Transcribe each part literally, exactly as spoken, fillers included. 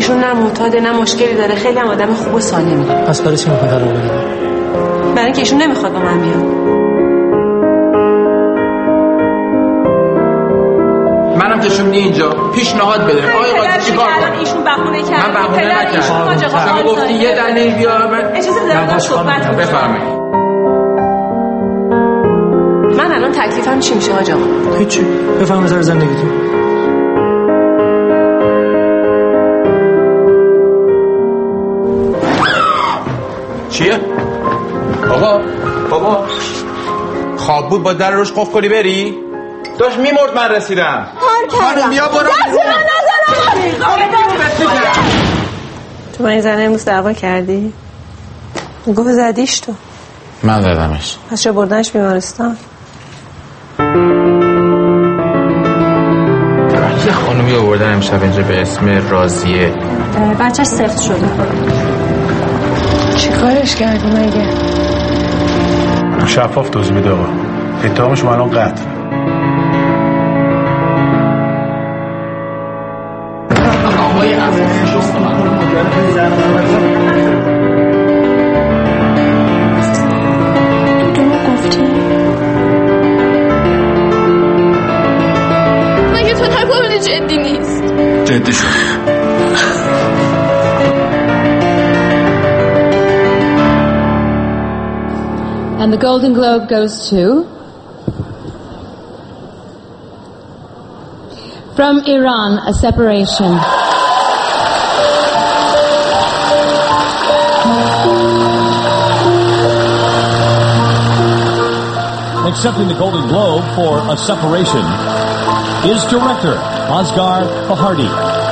ایشون نه معتاده نه مشکلی داره، خیلی هم آدم خوب و سالمی. پس برای چی میخواد طلاق بگیره؟ برای اینکه ایشون نمیخواد با من بیاد. منم کشوندی اینجا پیشنهاد بده. آقای قاضی چیکار کنم؟ ایشون بهونه کرد. من بهونه نکردم. شما گفتی یه دنه بیا من اجازه دارم صحبت کنم. بفرمایید. من الان تکلیفم چی میشه آقا؟ هیچی. بفهم نظر زندگیتون. چیه؟ بابا بابا خواب بود با در روش قفل کنی بری؟ داشت میمرد من رسیدم. کار کردم. بیا برو. دست من نزنم. تو من این زنه امروز دعوا کردی؟ گفت زدیش تو. من زدمش. پس چه بردنش بیمارستان؟ یه خانومی آوردن امشب اینجا به اسم راضیه. بچه‌ش سفت شده. چی کارش کردی مگه؟ شفاف دوز میده آقا. اتهامش الان قتل. آقای عزیز شما تو گفتی؟ مگه تو نگفتی جدی نیست؟ جدی شد. And the Golden Globe goes to... From Iran, A Separation. Accepting the Golden Globe for A Separation is director Asghar Farhadi.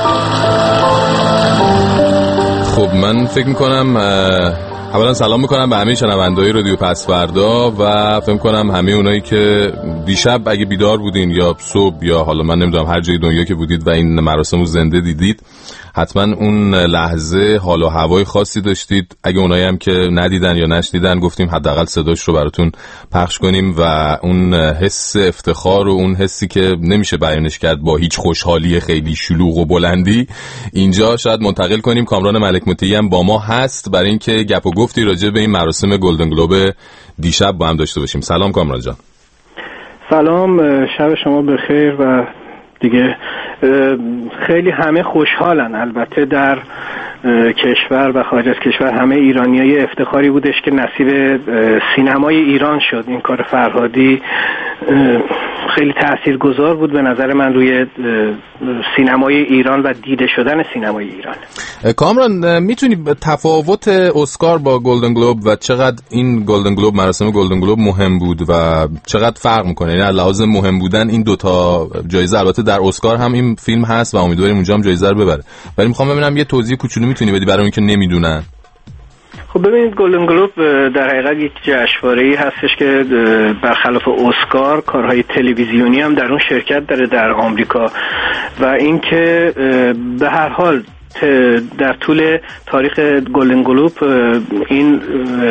خب من فکر میکنم اولا سلام میکنم به همه شنونده‌های رادیو پس فردا و فکر میکنم همه اونایی که دیشب اگه بیدار بودین یا صبح یا حالا من نمیدونم هر جای دنیا که بودید و این مراسم رو زنده دیدید حتما اون لحظه حال و هوای خاصی داشتید. اگه اونایی هم که ندیدن یا نشنیدن گفتیم حداقل صداش رو براتون پخش کنیم و اون حس افتخار و اون حسی که نمیشه بیانش کرد با هیچ خوشحالی خیلی شلوغ و بلندی اینجا شاید منتقل کنیم. کامران ملک مطیعی هم با ما هست برای اینکه گپ و گفتی راجع به این مراسم گلدن گلوب دیشب با هم داشته باشیم. سلام کامران جان. سلام، شب شما بخیر. و دیگه خیلی همه خوشحالن، البته در کشور و خارج از کشور همه ایرانیای افتخاری بودش که نصیب سینمای ایران شد. این کار فرهادی خیلی تاثیرگذار بود به نظر من روی سینمای ایران و دیده شدن سینمای ایران. کامران میتونی تفاوت اسکار با گلدن گلوب و چقدر این گلدن گلوب مراسم گلدن گلوب مهم بود و چقدر فرق میکنه؟ یعنی لحاظ مهم بودن این دوتا جایزه، البته در اسکار هم این فیلم هست و امیدواریم اونجا هم جایزه رو ببره، ولی میخوام ببینم یه توضیح کوچولو میتونی بدی برای اون که نمیدونن؟ خب ببینید گلدن گلوب در حقیقت یک جشنواره‌ای هستش که برخلاف اسکار کارهای تلویزیونی هم در اون شرکت داره در آمریکا و اینکه به هر حال در طول تاریخ گلدن گلوب این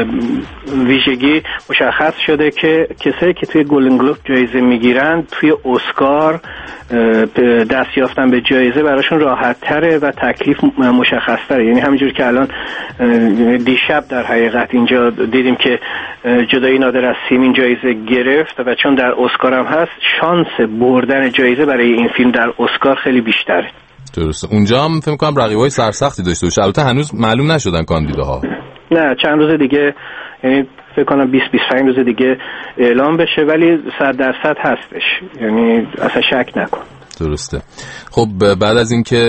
ویژگی مشخص شده که کسایی که توی گلدن گلوب جایزه میگیرن توی اسکار دست یافتن به جایزه براشون راحت تره و تکلیف مشخص تره. یعنی همینجور که الان دیشب در حقیقت اینجا دیدیم که جدایی نادر از سیمین جایزه گرفت و چون در اسکار هم هست شانس بردن جایزه برای این فیلم در اسکار خیلی بیشتره. درسته. اونجا هم فکر می‌کنم رقیبای سرسختی داشته باشه. البته هنوز معلوم نشدن کاندیداها. نه چند روز دیگه، یعنی فکر کنم بیست بیست و پنج روز دیگه اعلام بشه، ولی صد درصد هستش، یعنی اصلا شک نکن. درسته. خب بعد از اینکه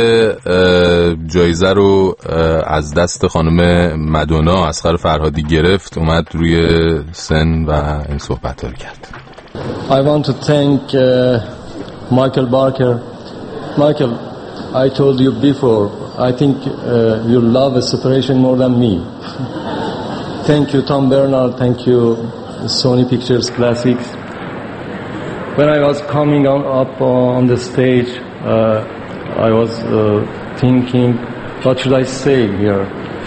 جایزه رو از دست خانم مدونا اصغر فرهادی گرفت اومد روی سن و این صحبت‌ها رو کرد. I want to thank uh, Michael Barker. Michael, I told you before, I think uh, you love a separation more than me. Thank you, Tom Bernard. Thank you, Sony Pictures Classics. When I was coming on, up on the stage, uh, I was uh, thinking, what should I say here?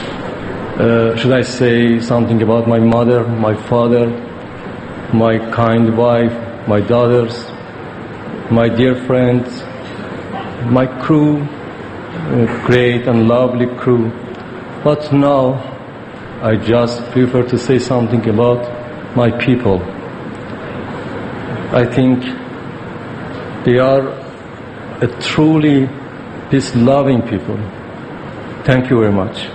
Uh, should I say something about my mother, my father, my kind wife, my daughters, my dear friends, my crew, a great and lovely crew. But now I just prefer to say something about my people. I think they are a truly peace-loving people. Thank you very much.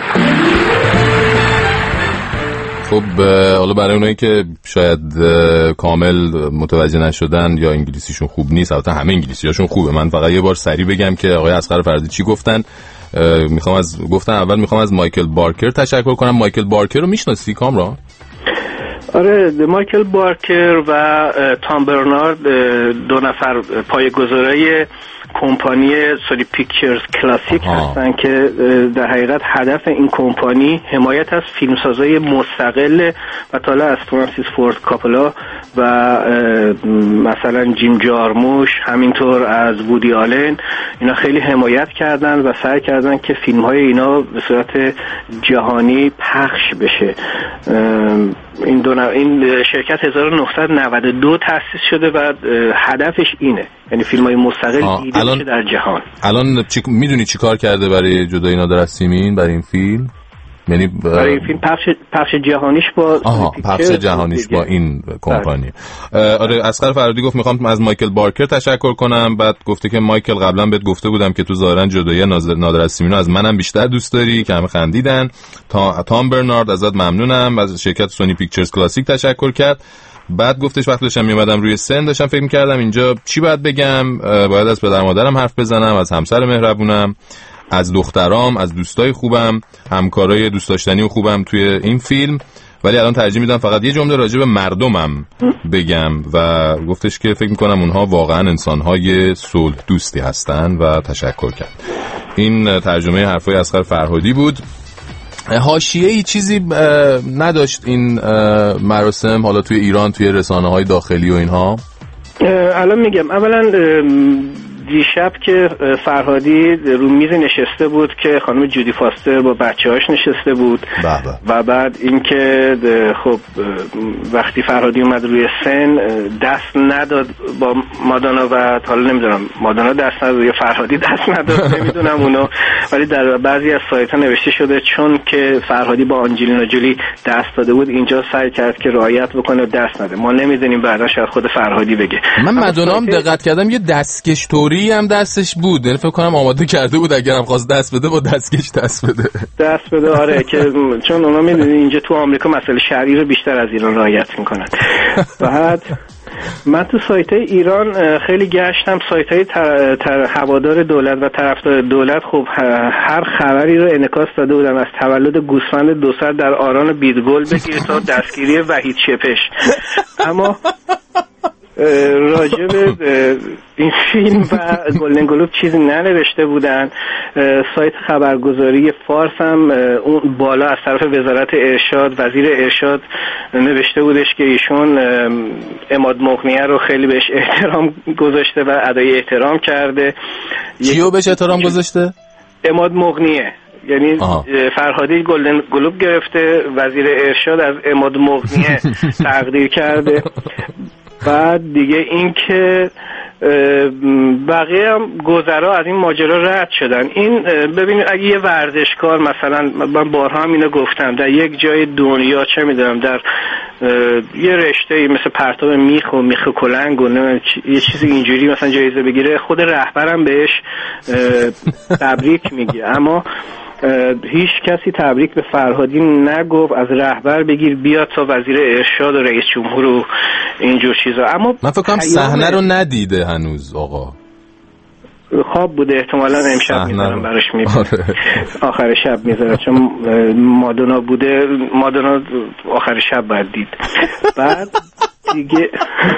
خب حالا برای اونایی که شاید کامل متوجه نشدن یا انگلیسیشون خوب نیست، البته همه انگلیسیاشون خوبه، من فقط یه بار سریع بگم که آقای اصغر فرهادی چی گفتن. میخوام از گفتن اول میخوام از مایکل بارکر تشکر کنم. مایکل بارکر رو میشناسی کامران؟ آره، مایکل بارکر و تام برنارد دو نفر پایه‌گذارای کمپانی سونی پیکچرز کلاسیک هستن که در حقیقت هدف این کمپانی حمایت از فیلمسازای مستقل و تا حالا از فرانسیس فورد کاپولا و مثلا جیم جارموش، همینطور از وودی آلن، اینا خیلی حمایت کردن و سعی کردن که فیلم های اینا به صورت جهانی پخش بشه. این دو این شرکت هزار و نهصد و نود و دو تأسیس شده و هدفش اینه، یعنی فیلم های مستقل دیده بشه در جهان. الان چی میدونی چی کار کرده برای جدایی نادر از سیمین برای این فیلم؟ یعنی برای این فیلم پخش پخش جهانیش با آها پخش جهانیش با این کمپانی. آره، اصغر فرهادی گفت میخوام از مایکل بارکر تشکر کنم. بعد گفته که مایکل قبلا بهت گفته بودم که تو ظاهرا جدایی نادر از سیمین از منم بیشتر دوست داری، که همه خندیدن. تا تام برنارد ازت ممنونم، از شرکت سونی پیکچرز کلاسیک تشکر کرد. بعد گفتش وقتی داشتم میومدم روی سن داشتم فکر می‌کردم اینجا چی باید بگم، باید از پدر مادرم حرف بزنم، از همسر مهربونم، از دخترام، از دوستای خوبم، همکارای دوست داشتنی و خوبم توی این فیلم، ولی الان ترجیح میدم فقط یه جمله راجع به مردمم بگم. و گفتش که فکر میکنم اونها واقعا انسانهای صلح دوستی هستن و تشکر کرد. این ترجمه حرفای اصغر فرهادی بود. حاشیه‌ای چیزی نداشت این مراسم حالا توی ایران، توی رسانه‌های داخلی و اینها؟ الان میگم، اولا دیشب که فرهادی رو میز نشسته بود که خانم جودی فاستر با بچه‌هاش نشسته بود بابا. و بعد اینکه خب وقتی فرهادی اومد روی سن دست نداد با مادانا و حالا نمیدونم مادانا دست نداد یا فرهادی دست نداد نمیدونم اونو، ولی در بعضی از سایت‌ها نوشته شده چون که فرهادی با آنجلینا جولی دست داده بود اینجا سعی کرد که رعایت بکنه و دست نده. ما نمیدونیم بعدا شاید خود فرهادی بگه. من مادونام دقت کردم یه دستکش توری هم دستش بود، یعنی فکر کنم آماده کرده بود اگرم خواست دست بده با دستکش دست بده دست بده آره که چون اونا میدونی اینجا تو آمریکا مسئله شرعی رو بیشتر از ایران رعایت میکنن. بعد من تو سایت های ایران خیلی گشتم، سایت های تر... تر... هوادار دولت و طرفدار دولت خب هر خبری رو انعکاس داده بودن، از تولد گوسفند دو سر در آران بیدگل بگیر تا دستگیری وحید شپش. اما راجع به این فیلم و گلدن گلوب چیزی ننوشته بودن. سایت خبرگزاری فارس هم اون بالا از طرف وزارت ارشاد، وزیر ارشاد نوشته بودش که ایشون عماد مغنیه رو خیلی بهش احترام گذاشته و ادای احترام کرده. کیو بهش احترام گذاشته؟ عماد مغنیه، یعنی آها. فرهادی گلدن گلوب گرفته، وزیر ارشاد از عماد مغنیه تقدیر کرده. بعد دیگه این که بقیه هم گذرا از این ماجرا رد شدن. این ببینید اگه یه ورزشکار مثلا، من بارها هم اینو گفتم، در یک جای دنیا چه میدونم در یه رشته مثل پرتاب میخ و میخ کلنگ و یه چیزی اینجوری مثلا جایزه بگیره، خود رهبرم بهش تبریک میگه، اما هیچ کسی تبریک به فرهادی نگفت. از رهبر بگیر بیاد تا وزیر ارشاد و رئیس جمهور و اینجور چیزا. اما من فکر کنم صحنه رو ندیده هنوز آقا، خواب بوده احتمالاً، امشب میذارم براش میبینم. آره. آخر شب میذارم چون مادونا بوده، مادونا آخر شب باید دید. بعد دیگه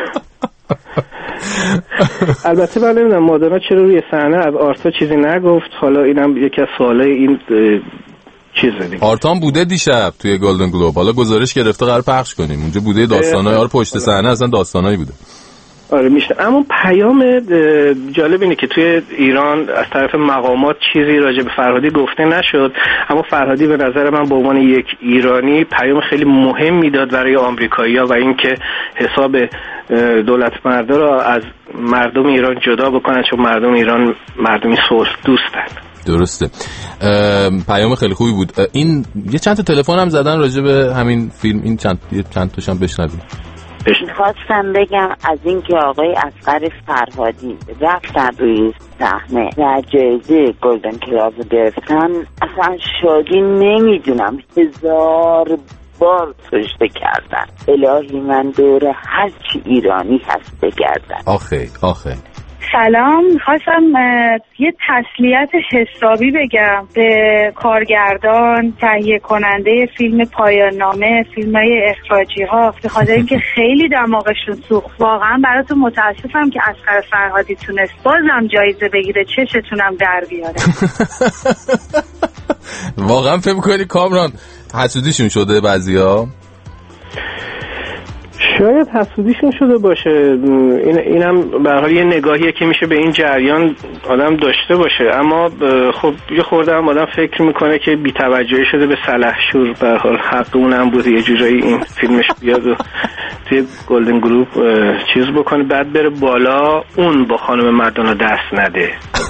البته من نمیدونم مادونا چرا روی صحنه از آرتا چیزی نگفت. حالا اینم یکی از سوالای این چیز دیگه. آرتان بوده دیشب توی گلدن گلوب، حالا گزارش گرفته قرار پخش کنیم اونجا بوده، داستانای آره پشت صحنه اصلا داستانایی بوده. آره میشه. اما پیام جالب اینه که توی ایران از طرف مقامات چیزی راجع به فرهادی گفته نشد، اما فرهادی به نظر من به عنوان یک ایرانی پیام خیلی مهمی داد برای آمریکایی‌ها و اینکه حساب دولت مردا را از مردم ایران جدا بکنن، چون مردم ایران مردمی صلح دوستن. درسته. پیام خیلی خوبی بود. این یه چند تا تلفن هم زدن راجع به همین فیلم، این چند چند تاشم بشنویم. خواستم بگم از این که آقای اصغر فرهادی رفتن روی صحنه و جایزه گلدن کلاب گرفتن، اصلا شادی نمیدونم هزار بار سجده کردن. الهی من دور هر چی ایرانی هست بگردن. آخه آخه سلام، خواستم یه تسلیت حسابی بگم به کارگردان، تهیه کننده فیلم پایان نامه، فیلم‌های اخراجی ها، به خاطر اینکه خیلی دماغشون سوخت. واقعا براتون متاسفم که اصغر فرهادی تونست بازم جایزه بگیره، چشتونم در بیاره. واقعا فکر می‌کنی کامران حسودیشون شده بعضیا؟ شاید حسودیشون شده باشه. این اینم به هر حال یه نگاهیه که میشه به این جریان آدم داشته باشه، اما خب یه خورده هم آدم فکر میکنه که بی‌توجهی شده به سلحشور. به هر حال حق اونم بود یه جورایی این فیلمش بیاد و توی گلدن گلوب چیز بکنه، بعد بره بالا اون با خانم مردانا دست نده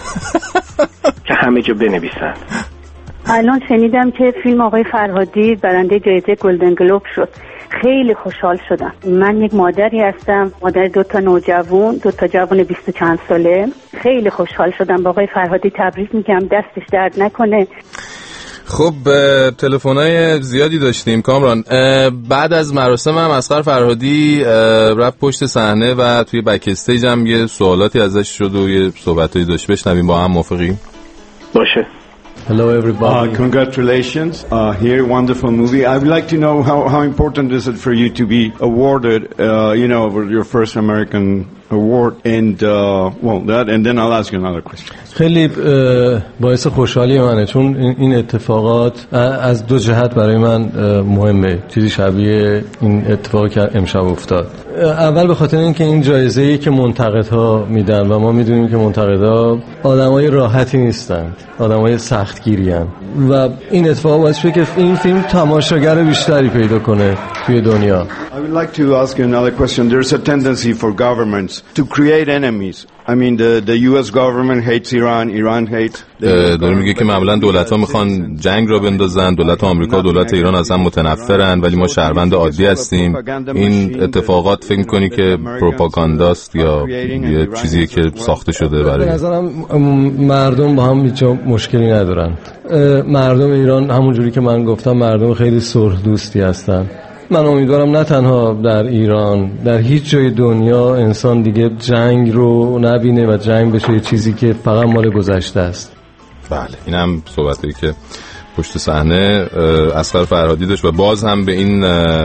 که همه جا بنویسن. الان شنیدم که فیلم آقای فرهادی برنده جایزه گلدن گلوب شد. خیلی خوشحال شدم. من یک مادری هستم، مادر دو تا نوجوان، دو تا جوان بیست و چند ساله. خیلی خوشحال شدم. با آقای فرهادی تبریک میگم، دستش درد نکنه. خب تلفن‌های زیادی داشتیم کامران. بعد از مراسم هم اصغر فرهادی رفت پشت صحنه و توی بک استیج هم یه سوالاتی ازش شد و یه صحبتایی داشت. بشنویم با هم، موافقی؟ باشه. Hello everybody. Uh, congratulations. Uh, here, wonderful movie. I would like to know how, how important is it for you to be awarded, uh, you know, your first American award, and uh, well, that, and then I'll ask you another question. خیلی باعث خوشحالی منه، چون این اتفاقات از دو جهت برای من مهمه. چیزی شبیه این اتفاقی که امشب افتاد. اول به خاطر اینکه این جایزه‌ای که منتقدها میدن و ما میدونیم که منتقدها آدمای راحتی نیستند، آدمای سختگیری ان، و این اتفاق باعث شده که این فیلم تماشاگر بیشتری پیدا کنه توی دنیا. I would like to ask you another question. There's a tendency for governments to create enemies. I mean the the U S government hates Iran, Iran hates. داره میگه که معمولا دولت‌ها میخوان جنگ را بندازن، دولت آمریکا، دولت ایران از هم متنفرن، ولی ما شهروند عادی هستیم. این اتفاقات فکر می‌کنی که پروپاگانداست یا یه چیزیه که ساخته شده برای؟ به نظرم مردم با هم هیچ مشکلی ندارن. مردم ایران همونجوری که من گفتم مردم خیلی صلح دوستی هستن. من امیدوارم نه تنها در ایران، در هیچ جای دنیا انسان دیگه جنگ رو نبینه و جنگ بشه یه چیزی که فقط مال گذشته است. بله، این هم صحبتایی که پشت صحنه اصغر فرهادی داشت و باز هم به این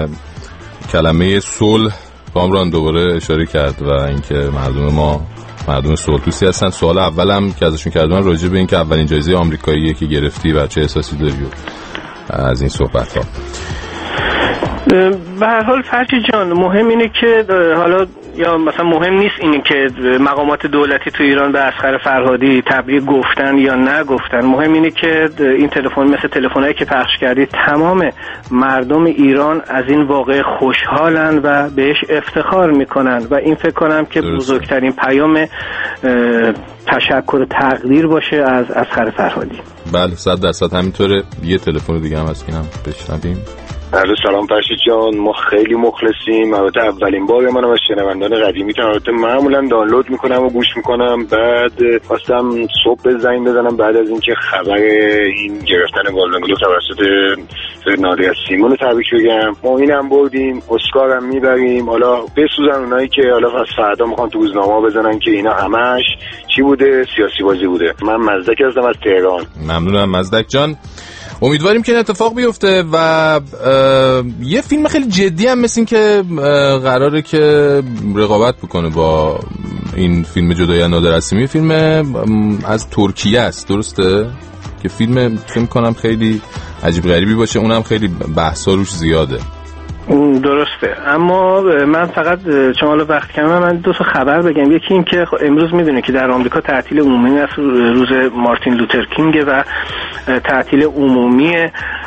کلمه صلح کامران دوباره اشاره کرد و اینکه مردم ما مردم صلح دوستی هستن. سوال اولم که ازشون کردم راجع به این که اولین جایزه آمریکاییه که گرفتی و چه احساسی داری از این صحبت ها؟ به هر حال فرشی جان، مهم اینه که حالا یا مثلا مهم نیست اینه که مقامات دولتی تو ایران به اصغر فرهادی تبریک گفتن یا نگفتن. مهم اینه که این تلفن مثل تلفنایی که پخش کردی تمام مردم ایران از این واقعه خوشحالن و بهش افتخار میکنن و این فکر کنم که بزرگترین پیام تشکر و تقدیر باشه از اصغر فرهادی. بله صد درصد همینطوره. یه تلفن دیگه هم هست که هم بشنویم. عرض سلام فرشید جان، ما خیلی مخلصیم. البته اولین بار منم از شنوندان قدیمی تام، البته معمولا دانلود میکنم و گوش میکنم. بعد خواستم صبح زنگ بزنم بعد از اینکه خبر این گرفتن گلدن گلوب توسط نادیا سیمون رو تبریک بگم. ما اینم بردیم، اسکار هم میبریم. حالا بسوزن اونایی که حالا از فردا میخوان تو روزنامه بزنن که اینا همش چی بوده، سیاسی بازی بوده. من مزدک هستم از تهران. ممنونم مزدک جان. امیدواریم که این اتفاق بیفته و یه فیلم خیلی جدی هم مثل این که قراره که رقابت بکنه با این فیلم جدایی نادر اسیمی. فیلم از ترکیه است، درسته؟ که فیلم فیلم کنم خیلی عجیب غریبی باشه، اونم خیلی بحثا روش زیاده. درسته، اما من فقط چون حالا وقت کمه من دو تا خبر بگم. یکی این که امروز میدونه که در آمریکا تعطیل عمومی است، روز مارتین لوتر کینگ و تعطیل عمومی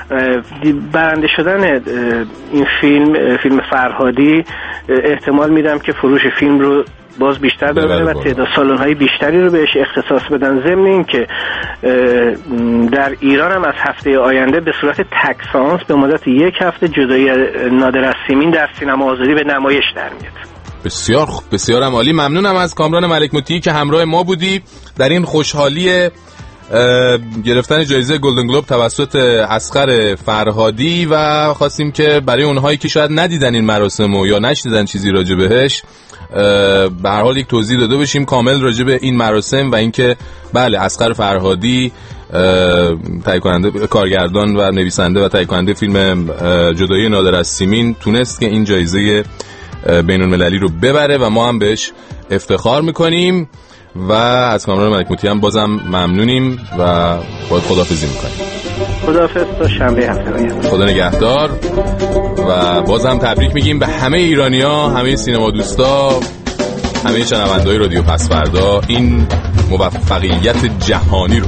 برنده شدن این فیلم فیلم فرهادی احتمال میدم که فروش فیلم رو باز بیشتر ببره و تعداد سالن‌های بیشتری رو بهش اختصاص بدن. ضمن این که در ایران هم از هفته آینده به صورت تکسانس به مدت یک هفته جدایی نادر از سیمین در سینما آزادی به نمایش در میاد. بسیار خوب، بسیار عالی. ممنونم از کامران ملک مطیعی که همراه ما بودی در این خوشحالی گرفتن جایزه گلدن گلوب توسط اصغر فرهادی و خواستیم که برای اونهایی که شاید ندیدن این مراسمو یا نشنیدن چیزی راجع بهش به هر حال یک توضیح داده بشیم کامل راجع به این مراسم و اینکه بله اصغر فرهادی تهیه کننده، کارگردان و نویسنده و تهیه کننده فیلم جدایی نادر از سیمین تونست که این جایزه بین المللی رو ببره و ما هم بهش افتخار میکنیم و از کامران ملک مطیعی هم بازم ممنونیم و باید خداحافظی میکنیم. خداحافظ تا شنبه هفته آینده. خدا نگهدار و بازم تبریک میگیم به همه ایرانی‌ها، همه سینما دوستا، همه شنونده‌های رادیو پس‌فردا این موفقیت جهانی رو.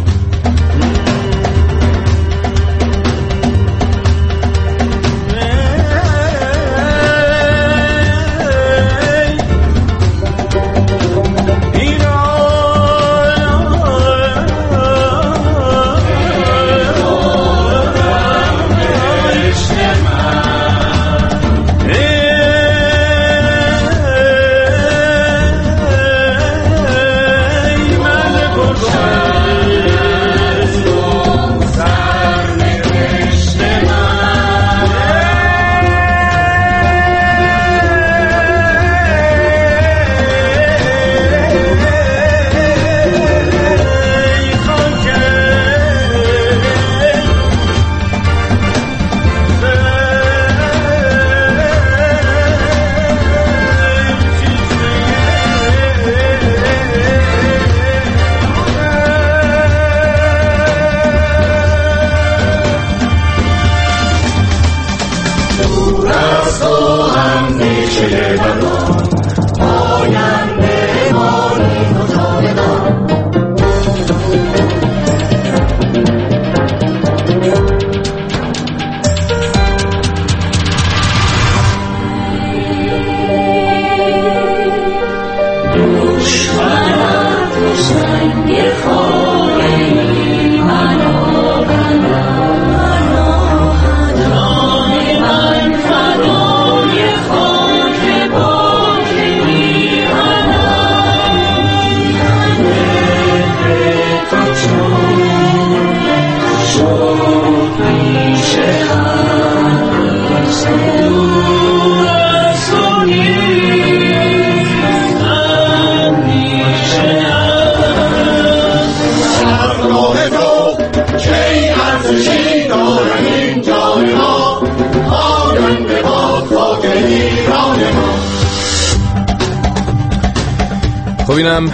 خب اینم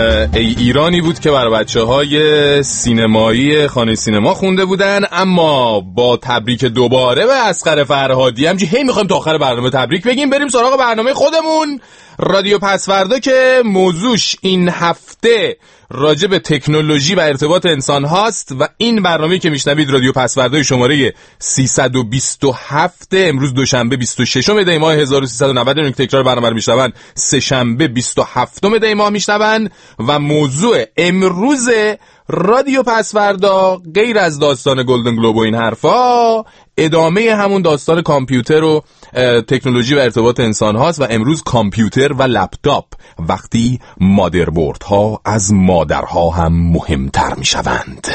ای ایرانی بود که بر بچه های سینمایی خانه سینما خونده بودن. اما با تبریک دوباره به اصغر فرهادی همچی هی میخوایم تا آخر برنامه تبریک بگیم، بریم سراغ برنامه خودمون رادیو پس‌فردا که موضوعش این هفته راجع به تکنولوژی و ارتباط انسان هاست و این برنامه‌ای که میشنوید رادیو پس‌فردای شماره سیصد و بیست و هفت امروز دوشنبه بیست و ششم دی ماه هزار و سیصد و نود این تکرار برنامه رو میشنون سه شنبه بیست و هفتم دی ماه میشنون و موضوع امروز رادیو پس‌فردا غیر از داستان گلدن گلوب و این حرفا ادامه همون داستان کامپیوتر و تکنولوژی و ارتباط انسان هاست و امروز کامپیوتر و لپتاپ وقتی مادربرد ها از مادرها هم مهمتر می شوند.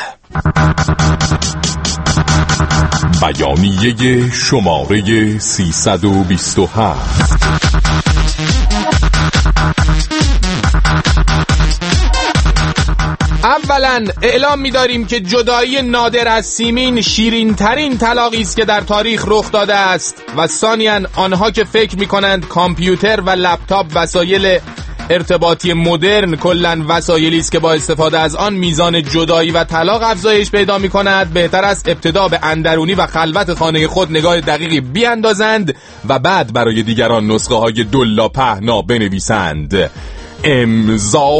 بیانیه شماره سیصد و بیست و هفت. اولا اعلام می‌داریم که جدایی نادر از سیمین شیرین ترین طلاقی است که در تاریخ رخ داده است و ثانیاً آنها که فکر می‌کنند کامپیوتر و لپتاپ وسایل ارتباطی مدرن کلاً وسایلی است که با استفاده از آن میزان جدایی و طلاق افزایش پیدا می‌کند، بهتر است ابتدا به اندرونی و خلوت خانه خود نگاه دقیقی بیاندازند و بعد برای دیگران نسخه‌های دلا پهنا بنویسند. امضا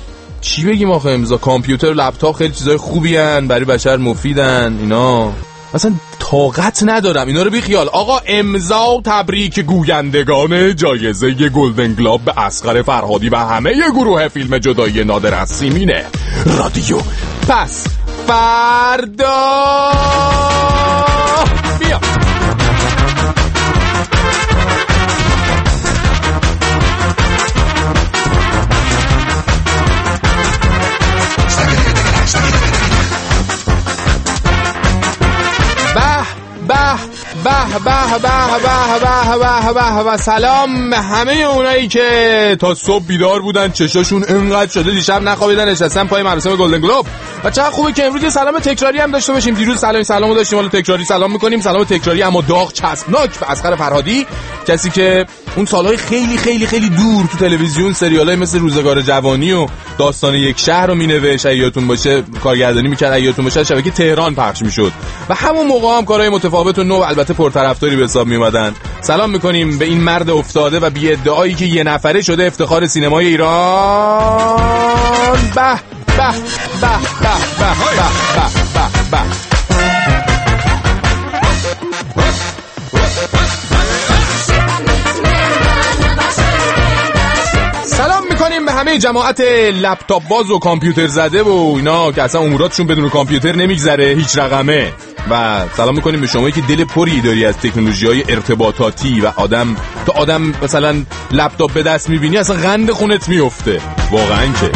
چی بگیم آخه؟ امضا کامپیوتر و لپتاپ خیلی چیزای خوبی هن، برای بشر مفیدن اینا. اصلا طاقت ندارم اینا رو بی خیال. آقا امضا تبریک گویندگان جایزه گلدن گلوب به اصغر فرهادی و همه گروه فیلم جدایی نادر از سیمینه رادیو پس فردا. بیا به به به به به به به به. سلام به همه اونایی که تا صبح بیدار بودن، چشاشون اینقدر شده دیشب نخوابیدن نشستن پای مراسم گلدن گلوب. و چقدر خوبه که امروز یه سلام تکراری هم داشته باشیم. دیروز سلام سلامو داشتیم، حالا تکراری سلام میکنیم. سلام تکراری اما داغ چسبناک به اصغر فرهادی، کسی که اون سالهای خیلی خیلی خیلی دور تو تلویزیون سریالای مثل روزگار جوانی و داستان یک شهر رو مینوشت، یادتون باشه کارگردانی میکرد، یادتون باشه شبکه تهران پخش میشد و همون موقع هم کارهای متفاوت و نو البته پرطرفداری به حساب میومدن. سلام میکنیم به این مرد افتاده و بی ادعایی که یه نفره شده افتخار سینمای ایران. به به به به به به به به. سلام میکنیم به همه جماعت لپتاپ باز و کامپیوتر زده و اینا که اصلا اموراتشون بدون کامپیوتر نمیگذره، هیچ رقمه. و سلام میکنیم به شمایی که دل پری داری از تکنولوژی‌های ارتباطاتی و آدم تا آدم مثلا لپتاپ به دست میبینی اصلا قند خونت میفته واقعا که.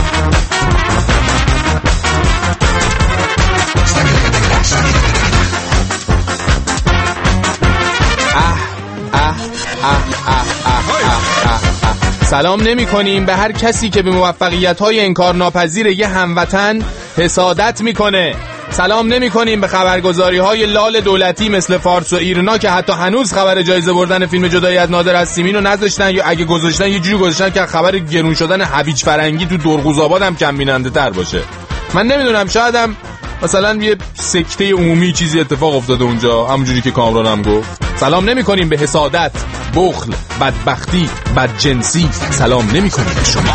سلام نمی کنیم به هر کسی که به موفقیت‌های انکارناپذیر یه هموطن حسادت میکنه. سلام نمی کنیم به خبرگزاری‌های لال دولتی مثل فارس و ایرنا که حتی هنوز خبر جایزه بردن فیلم جدایی از نادر از سیمین رو نذاشتن، یا اگه گذاشتن یه جوری گذاشتن که خبر گرون شدن هویج فرنگی تو درغوزآباد هم کم بیننده تر باشه. من نمیدونم، شایدم مثلا یه سکته عمومی چیزی اتفاق افتاده اونجا، همونجوری که کامران هم گفت. سلام نمی کنیم به حسادت، بخل، بدبختی، بدجنسی. سلام نمی کنیم به شما.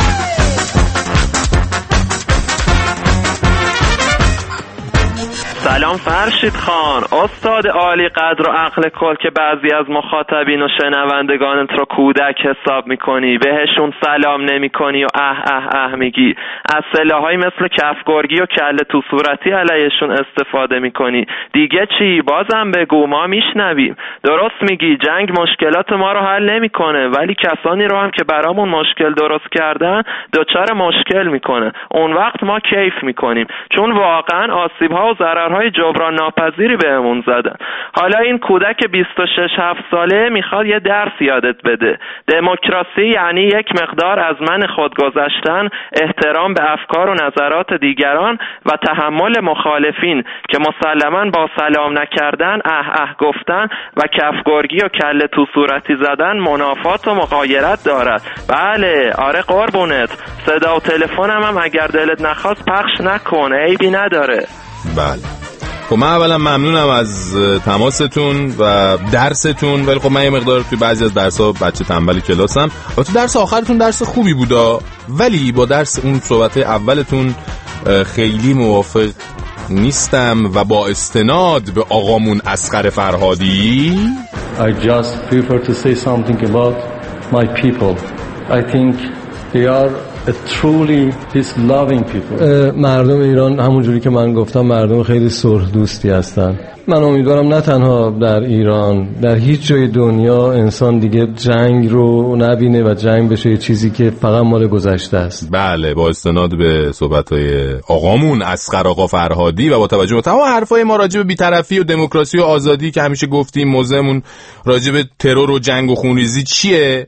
سلام فرشید خان، استاد عالی قدر و عقل کل که بعضی از مخاطبین و شنوندگانت رو کودک حساب میکنی، بهشون سلام نمی کنی و اه اه اه میگی، از سلاحایی مثل کفگرگی و کله تو صورتی علیهشون استفاده میکنی. دیگه چی؟ بازم بگو، ما میشنویم. درست میگی، جنگ مشکلات ما رو حل نمیکنه، ولی کسانی رو هم که برامون مشکل درست کردن دچار مشکل میکنه. اون وقت ما کیف میکنیم، چون واقعا آسیب‌ها و ضررهای جبران ناپذیری بهمون زدن. حالا این کودک بیست و شش هفت ساله میخواد یه درس یادت بده. دموکراسی یعنی یک مقدار از من خود گذشتن، احترام به افکار و نظرات دیگران و تحمل مخالفین که مسلماً با سلام نکردن، اه اه گفتن و کفگرگی و کله تو صورتی زدن منافات و مغایرت دارد. بله آره قربونت، صدا و تلفنم هم اگر دلت نخواست پخش نکن، عیبی نداره. بله خب من اولا ممنونم از تماستون و درستون، ولی خب من یه مقدار توی بعضی از درس‌ها بچه تنبل کلاسم و تو درس آخرتون درس خوبی بودا، ولی با درس اون صحبت اولتون خیلی موافق نیستم و با استناد به آقامون اصغر فرهادی I just prefer to say something about my people. I think they are a truly peace-loving people. مردم ایران همونجوری که من گفتم مردم خیلی صلح دوستی هستن. من امیدوارم نه تنها در ایران، در هیچ جای دنیا انسان دیگه جنگ رو نبینه و جنگ بشه یه چیزی که فقط مال گذشته است. بله با استناد به صحبت‌های آقامون اصغر آقا فرهادی و با توجه به تمام حرفای ما راجع به بی‌طرفی و دموکراسی و آزادی که همیشه گفتیم، موضوعمون راجع به ترور و جنگ و خونریزی چیه؟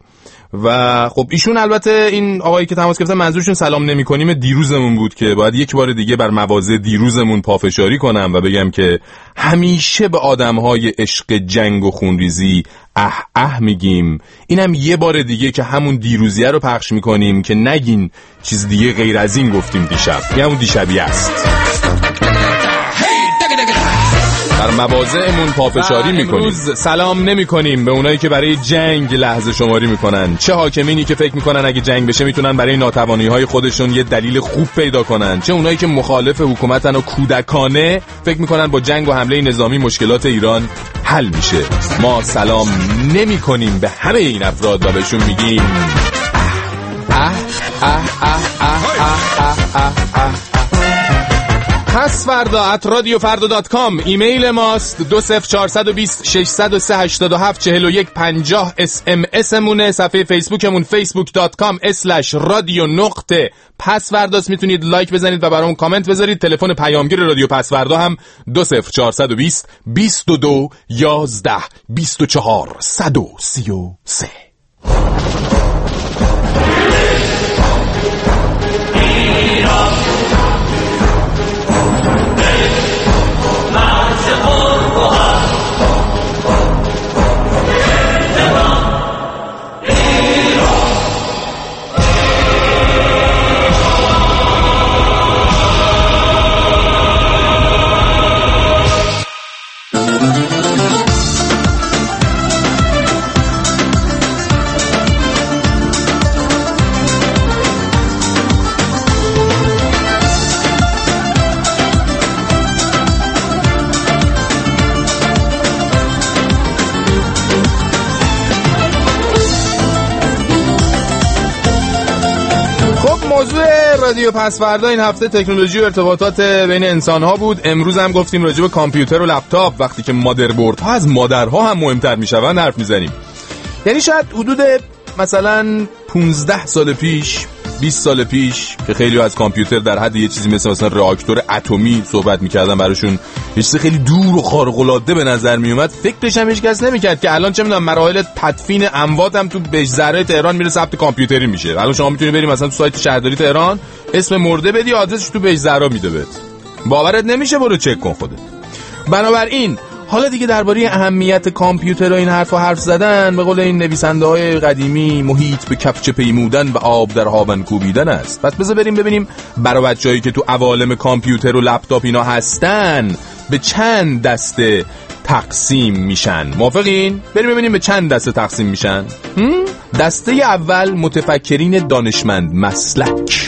و خب ایشون البته این آقایی که تماس گرفتن منظورشون سلام نمی کنیم دیروزمون بود که باید یک بار دیگه بر مواضع دیروزمون پافشاری کنم و بگم که همیشه به آدمهای عشق جنگ و خونریزی اه اه میگیم. اینم یه بار دیگه که همون دیروزیه رو پخش میکنیم که نگین چیز دیگه غیر از این گفتیم دیشب، یه همون دیشبی است. در مواضعمون پافشاری میکنیم. سلام نمیکنیم به اونایی که برای جنگ لحظه شماری میکنن، چه حاکمینی که فکر میکنن اگه جنگ بشه میتونن برای ناتوانی‌های خودشون یه دلیل خوب پیدا کنن، چه اونایی که مخالف حکومتن و کودکانه فکر میکنن با جنگ و حمله نظامی مشکلات ایران حل میشه. ما سلام نمیکنیم به همه این افراد و بهشون میگیم اه اه اه اه اه اه اه. پس فردا ات رادیو فردا دات کام ایمیل ماست. دو صفر چهارصد و بیست ششصد و سه هشتاد و هفت چهل و یک پنجاه اس ام اس مونه. صفحه فیسبوکمون فیسبوک دات کام اسلش رادیو نقطه پس فرداست. میتونید لایک بزنید و برامون کامنت بذارید. تلفن پیامگیر رادیو پس فردا هم دو صفر چهارصد و بیست بیست و دو یازده بیست و چهار صد و سی و سه. رادیو پس فردا این هفته تکنولوژی و ارتباطات بین انسان‌ها بود. امروز هم گفتیم راجع به کامپیوتر و لپتاپ، وقتی که مادربردها از مادرها هم مهمتر میشوند حرف میزنیم. یعنی شاید حدود مثلا پانزده سال پیش، بیست سال پیش که خیلی از کامپیوتر در حد یه چیزی مثل مثلا راکتور اتمی صحبت میکردن، براشون یه چیز خیلی دور و خارق‌العاده به نظر میومد، فکرش هم هیچ کس نمیکرد که الان چه میدونم مراحل تدفین اموات هم تو بهزره تهران میره ثبت کامپیوتری میشه. الان شما میتونی بری مثلا تو سایت شهرداری تهران اسم مرده بدی، آدرسش تو بهزره میده بهت. باورت نمیشه، برو چک کن خودت. بنابراین حالا دیگه درباره اهمیت کامپیوتر و این حرفا حرف زدن به قول این نویسنده‌های قدیمی محیط به کفچه پیمودن و آب در هاون کوبیدن است. پس بذار بریم ببینیم برای بچه‌هایی که تو عوالم کامپیوتر و لپتاپ اینا هستن به چند دسته تقسیم میشن. موافقین؟ بریم ببینیم به چند دسته تقسیم میشن. دسته اول متفکرین دانشمند مسلک.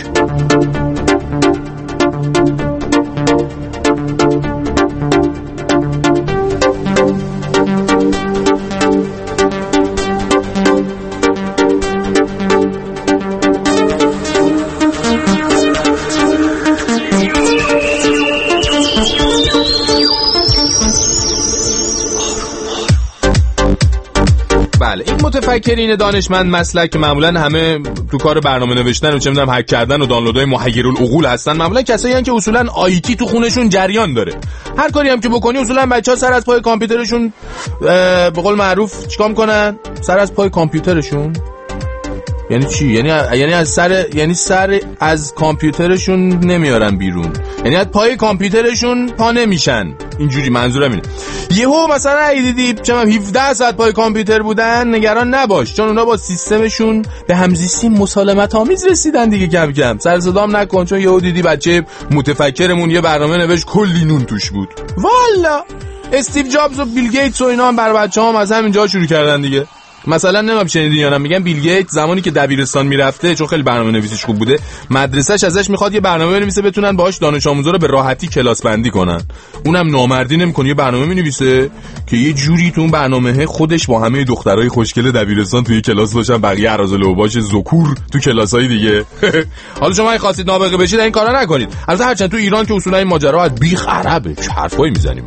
متفکرین دانشمند مسلک که معمولا همه تو کار برنامه نوشتن و چه میدونم هک کردن و دانلودهای محیرالعقول هستن، معمولا کسایی هستن که اصولا آیتی تو خونشون جریان داره. هر کاری هم که بکنی اصولا بچه‌ها سر از پای کامپیوترشون به قول معروف چیکار میکنن؟ سر از پای کامپیوترشون. یعنی چی؟ یعنی یعنی از سر یعنی سر از کامپیوترشون نمیارن بیرون، یعنی از پای کامپیوترشون پا نمیشن. اینجوری منظورم اینه. یهو مثلا اگه دیدی چم هفده ساعت پای کامپیوتر بودن، نگران نباش، چون اونا با سیستمشون به همزیستی مسالمت آمیز رسیدن دیگه. کم کم سر صدام نکن، چون یهو دیدی بچه متفکرمون یه برنامه نوشت کلی نون توش بود. والا استیو جابز و بیل گیتس و اینا هم بر بچه‌ها هم از همینجا شروع کردن دیگه. مثلا نمیدونم شنیدین یا نه، میگن بیل گیت زمانی که دبیرستان میرفته، چون خیلی برنامه نویسیش خوب بوده، مدرسه‌اش ازش میخواد یه برنامه بنویسه بتونن باهاش دانش آموزا رو به راحتی کلاس بندی کنن. اونم نامردی نمیکنه، یه برنامه مینویسه که یه جوری تو اون برنامه خودش با همه دخترای خوشگل دبیرستان توی کلاس باشن، بقیه اراذل و باش ذکور تو کلاسای دیگه. حالا شما اگه خواستید نابغه بشید این کارا نکنید. البته هرچند تو ایران که اصولا این ماجرا از بیخ عربه، چه حرفایی میزنیم.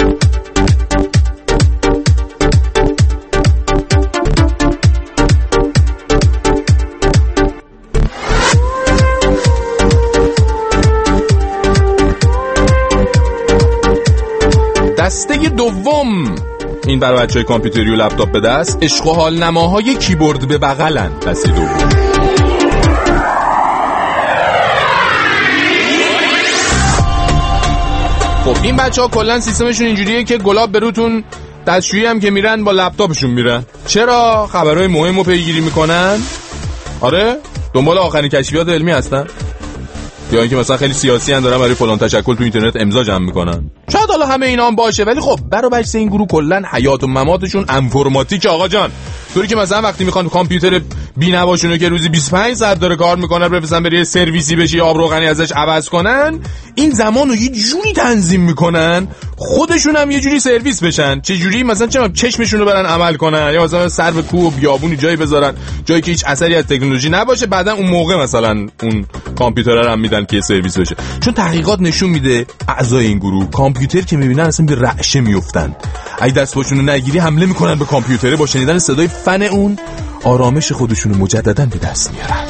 دسته دوم این برای بچهای کامپیوتری و لپتاپ به دست، عشق و حال نماهای کیبورد به بغلن. دسته دوم خب این بچه ها کلن سیستمشون اینجوریه که گلاب بروتون دستشویی هم که میرن با لپتاپشون میرن. چرا؟ خبرهای مهم رو پیگیری میکنن. آره دنبال آخرین کشفیات علمی هستن. یا اینکه مثلا خیلی سیاسی ان دارن برای فلان تشکل تو اینترنت امضا جمع میکنن. شاید حالا همه اینا هم باشه، ولی خب برای بچه این گروه کلا حیات و مماتشون انفرماتیک آقا جان. طوری که مثلا وقتی میخوان کامپیوتر بینواشونو که روزی بیست و پنج ساعت داره کار میکنه بفرستن بره سرویسی بشه آب روغنی ازش عوض کنن، این زمانو یه جوری تنظیم میکنن خودشون هم یه جوری سرویس بشن. چه جوری؟ مثلا چه چشمشون رو برن عمل کنن، یا مثلا سر به کوه و بیابونی جایی بذارن جایی که هیچ اثری از تکنولوژی نباشه، بعدن اون موقع مثلا اون کامپیوتر رو هم میدن که سرویس بشه. چون تحقیقات نشون میده اعضای این گروه کامپیوتر که میبینن اصلا به رعشه میافتن. اگه دستشون رو نگیری حمله میکنن به کامپیوتر، با شنیدن صدای فن اون آرامش خودشون رو مجددا به دست میارن.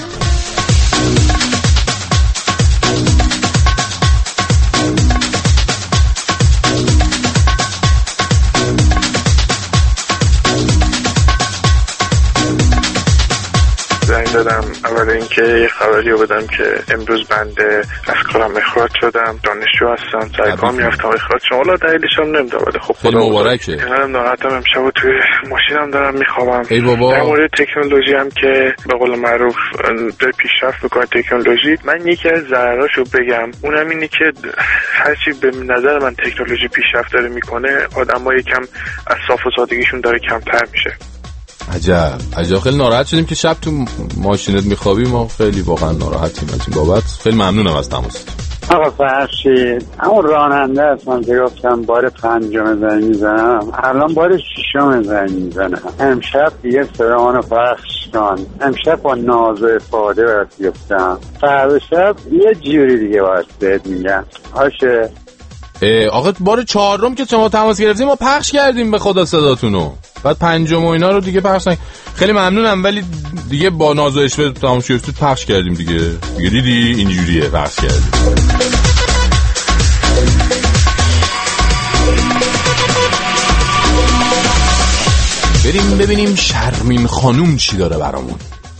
زنگ دادم اول اینکه یه خبری رو بدم که امروز بنده از کارم اخراج شدم. دانشجو هستم، سر کار میرفتم اخراج شدم. والا دلیلش هم نمیدونم ولی خب خیلی مبارکه. منم ناراحتم، امشب توی ماشینم دارم میخوابم. ای بابا. در مورد تکنولوژی هم که به قول معروف داره پیشرفت میکنه تکنولوژی، من یکی از ضرراشو بگم، اونم اینه که هرچی به نظر من تکنولوژی پیشرفت داره میکنه آدم‌ها یکم از صاف و سادگیشون داره کمتر میشه. عجب عجب. خیلی ناراحت شدیم که شب تو ماشینت میخوابی، ما خیلی واقعا ناراحتیم از این بابت. خیلی ممنونم از تماست. آقا فرشید، همون راننده هستم که گفتم بار پنجم زنگ میزنم، الان بار ششم زنگ میزنم. امشب دیگه صدامانو پخش کن. امشب با ناز و افاده برات گفتم، فردا شب یه جوری دیگه باید بهت میگم. باشه آقا بار چهارم که شما تماس گرفتیم ما پخش کردیم به خدا صداتونو، بعد پنجم و اینا رو دیگه پخش نکردیم. خیلی ممنونم ولی دیگه با ناز و اشوه تمام شد پخش کردیم دیگه. دیگه دیدی اینجوریه پخش کردیم. بریم ببینیم شرمین خانوم چی داره برامون.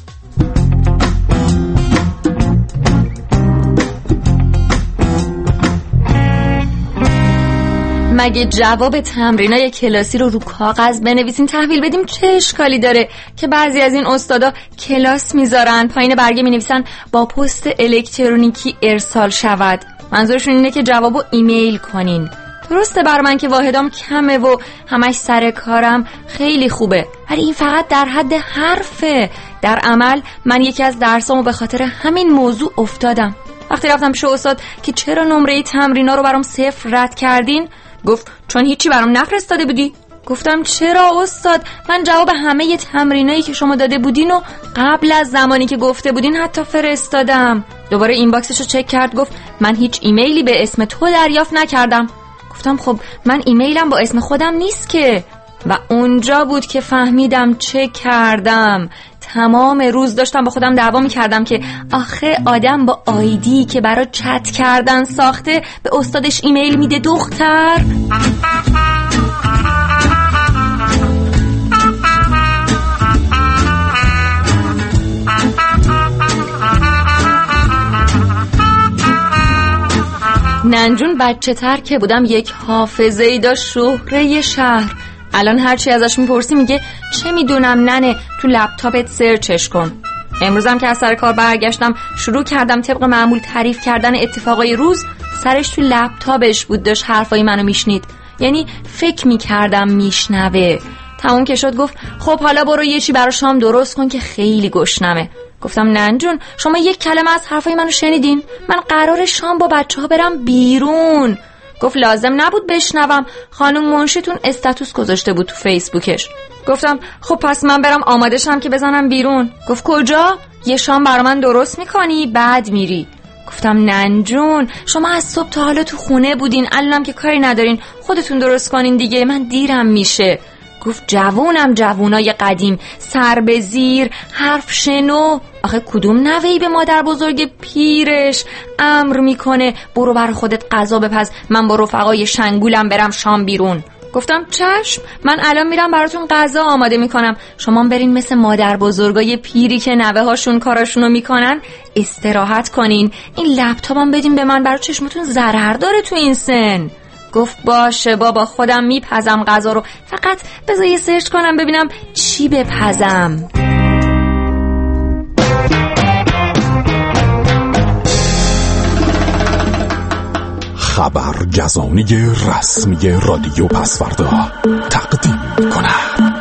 مگه جواب تمرینای کلاسی رو رو کاغذ بنویسین تحویل بدیم چه اشکالی داره که بعضی از این استادا کلاس میذارن پایین برگه مینویسن با پست الکترونیکی ارسال شود؟ منظورشون اینه که جوابو ایمیل کنین. درسته بر من که واحدام کمه و همش سر کارم خیلی خوبه، ولی این فقط در حد حرفه. در عمل من یکی از درسامو به خاطر همین موضوع افتادم. وقتی رفتم پیش استاد که چرا نمره تمرینا رو برام صفر رد کردین، گفت چون هیچی برام نفرستاده بودی. گفتم چرا استاد؟ من جواب همه تمرینایی که شما داده بودین و قبل از زمانی که گفته بودین حتی فرستادم. دوباره اینباکسشو چک کرد، گفت من هیچ ایمیلی به اسم تو دریافت نکردم. گفتم خب من ایمیلم با اسم خودم نیست که. و اونجا بود که فهمیدم چه کردم. تمام روز داشتم با خودم دعوا می‌کردم که آخه آدم با آیدی که برای چت کردن ساخته به استادش ایمیل میده دختر. ننجون بچه تر که بودم یک حافظه‌ای داشت شهره شهر. الان هرچی ازش میپرسی میگه چه میدونم ننه تو لپتاپت سرچش کن. امروزم که از سر کار برگشتم شروع کردم طبق معمول تعریف کردن اتفاقای روز. سرش تو لپتاپش بود، داشت حرفای منو میشنید، یعنی فکر میکردم میشنوه. تموم که شد گفت خب حالا برو یه چی برای شام درست کن که خیلی گشنمه. گفتم ننجون شما یک کلمه از حرفای منو شنیدین؟ من قرار شام با بچه ها برم بیرون. گفت لازم نبود بشنوم، خانم منشیتون استاتوس گذاشته بود تو فیسبوکش. گفتم خب پس من برم آماده شم که بزنم بیرون. گفت کجا؟ یه شام برا من درست میکنی بعد میری. گفتم ننجون شما از صبح تا حالا تو خونه بودین، الانم که کاری ندارین خودتون درست کنین دیگه، من دیرم میشه. گفت جوونم جوونای قدیم، سر به زیر، حرف شنو. آخه کدوم نوهی به مادر بزرگ پیرش امر میکنه برو بر خودت غذا بپز، من با رفقای شنگولم برم شام بیرون. گفتم چشم، من الان میرم براتون غذا آماده میکنم، شما برین مثل مادر بزرگای پیری که نوه هاشون کاراشونو میکنن استراحت کنین. این لپتاپم بدین به من، برای چشمتون ضرر داره تو این سن. گفت باشه بابا خودم میپزم غذا رو، فقط بذار یه سرچ کنم ببینم چی بپزم. خبرگزانی رسمی رادیو پسوردا تقدیم کند.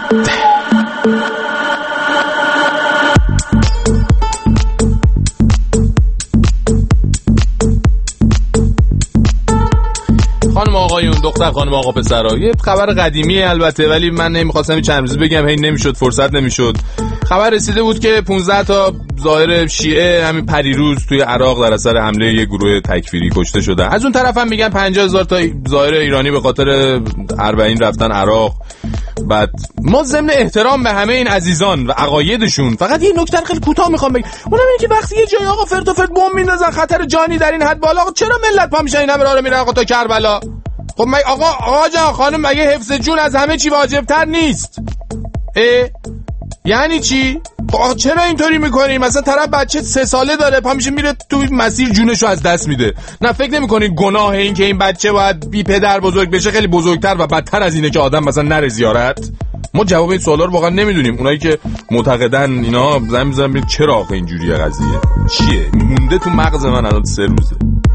خانم آقایون، دختر خانم آقا پسرا، یه خبر قدیمی البته، ولی من نمیخواستم چند روز بگم، هی نمیشد، فرصت نمیشد. خبر رسیده بود که پانزده تا ظاهر شیعه همین پریروز توی عراق در اثر حمله یه گروه تکفیری کشته شدن. از اون طرف هم میگن پنجاه هزار تا ظاهر ایرانی به خاطر اربعین رفتن عراق. بعد ما ضمن احترام به همه این عزیزان و عقایدشون فقط یه نکته خیلی کوتاه میخوام بگم، اونم اینه که وقتی یه جای آقا فرد و فرد بمب میندازن، خطر جانی در این حد بالا، چرا ملت پا میشن این همه راه رو میرن آقا تا کربلا؟ خب مگه آقا آقا جان خانم، مگه حفظ جون از همه چی واجبتر نیست؟ اه؟ یعنی چی؟ خب چرا اینطوری میکنین؟ مثلا طرف بچه سه ساله داره، پا میشه میره تو مسیر جونشو از دست میده. نه فکر نمیکنین گناه این که این بچه باید بی پدر بزرگ بشه خیلی بزرگتر و بدتر از اینه که آدم مثلا نره زیارت؟ ما جواب این سوالا رو واقعا نمیدونیم. اونایی که معتقدن اینا زمین میذارن ببین چرا آخه اینجوریه قضیه چیه، مونده تو مغز من الان سه روزه.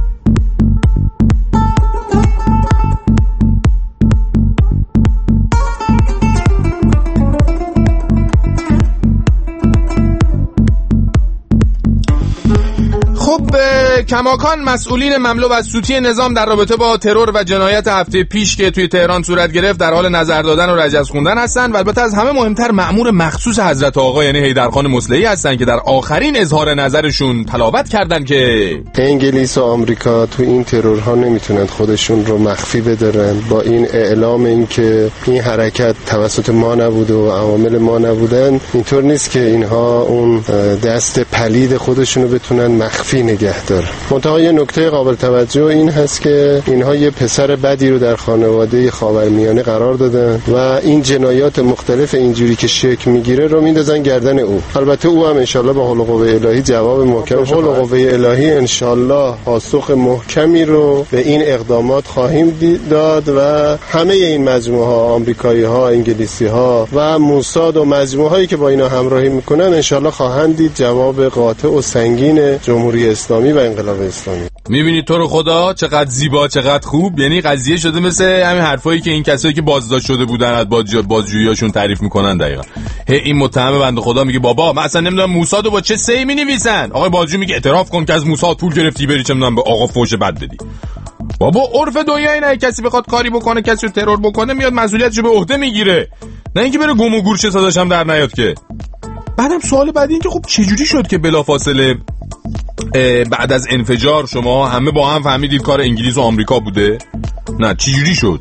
خب کماکان مسئولین مملو و سوتی نظام در رابطه با ترور و جنایت هفته پیش که توی تهران صورت گرفت در حال نظر دادن و رجز خوندن هستن و البته از همه مهمتر مأمور مخصوص حضرت آقا یعنی حیدرخان مصلحی هستن که در آخرین اظهار نظرشون تلاوت کردن که انگلیس و آمریکا تو این ترورها نمیتونن خودشون رو مخفی بدارن. با این اعلام این که این حرکت توسط ما نبود و عوامل ما نبودن، اینطور نیست که اینها اون دست پلید خودشون رو بتونن مخفی نگه داره. منتها یه نکته قابل توجه این هست که اینها یه پسر بدی رو در خانواده خاورمیانه قرار دادن و این جنایات مختلف اینجوری که شکل میگیره رو میندازن گردن او. البته او هم انشالله با حول و قوه الهی جواب محکم حول و قوه الهی انشالله پاسخ محکمی رو به این اقدامات خواهیم داد و همه این مجموعه ها، آمریکایی ها، انگلیسی ها و موساد و مجموعه هایی که با اینا همراهی میکنن انشالله خواهند دید جواب قاطع و سنگین جمهوری اسلامی و انقلاب اسلامی. میبینید تو رو خدا چقدر زیبا، چقدر خوب. یعنی قضیه شده مثل همین حرفایی که این کسایی که بازداشت شده بودن از بازجوییاشون تعریف میکنن. دقیقاً هی این متهم بنده خدا میگه بابا من اصلا نمیدونم موسادو با چه سهی مینویسن. آقای بازجو میگه اعتراف کن که از موساد پول گرفتی بری چه میدونم به آقا فوش بد بدی. بابا عرف دنیا اینه کسی بخواد کاری بکنه، کسی رو ترور بکنه، میاد مسئولیتشو به عهده میگیره، نه اینکه بره گم و گورشه صداش هم در نیاد که. بعدم سوال بعدی این که خب چجوری شد که بلافاصله بعد از انفجار شما همه با هم فهمیدید کار انگلیس و آمریکا بوده؟ نه چجوری شد؟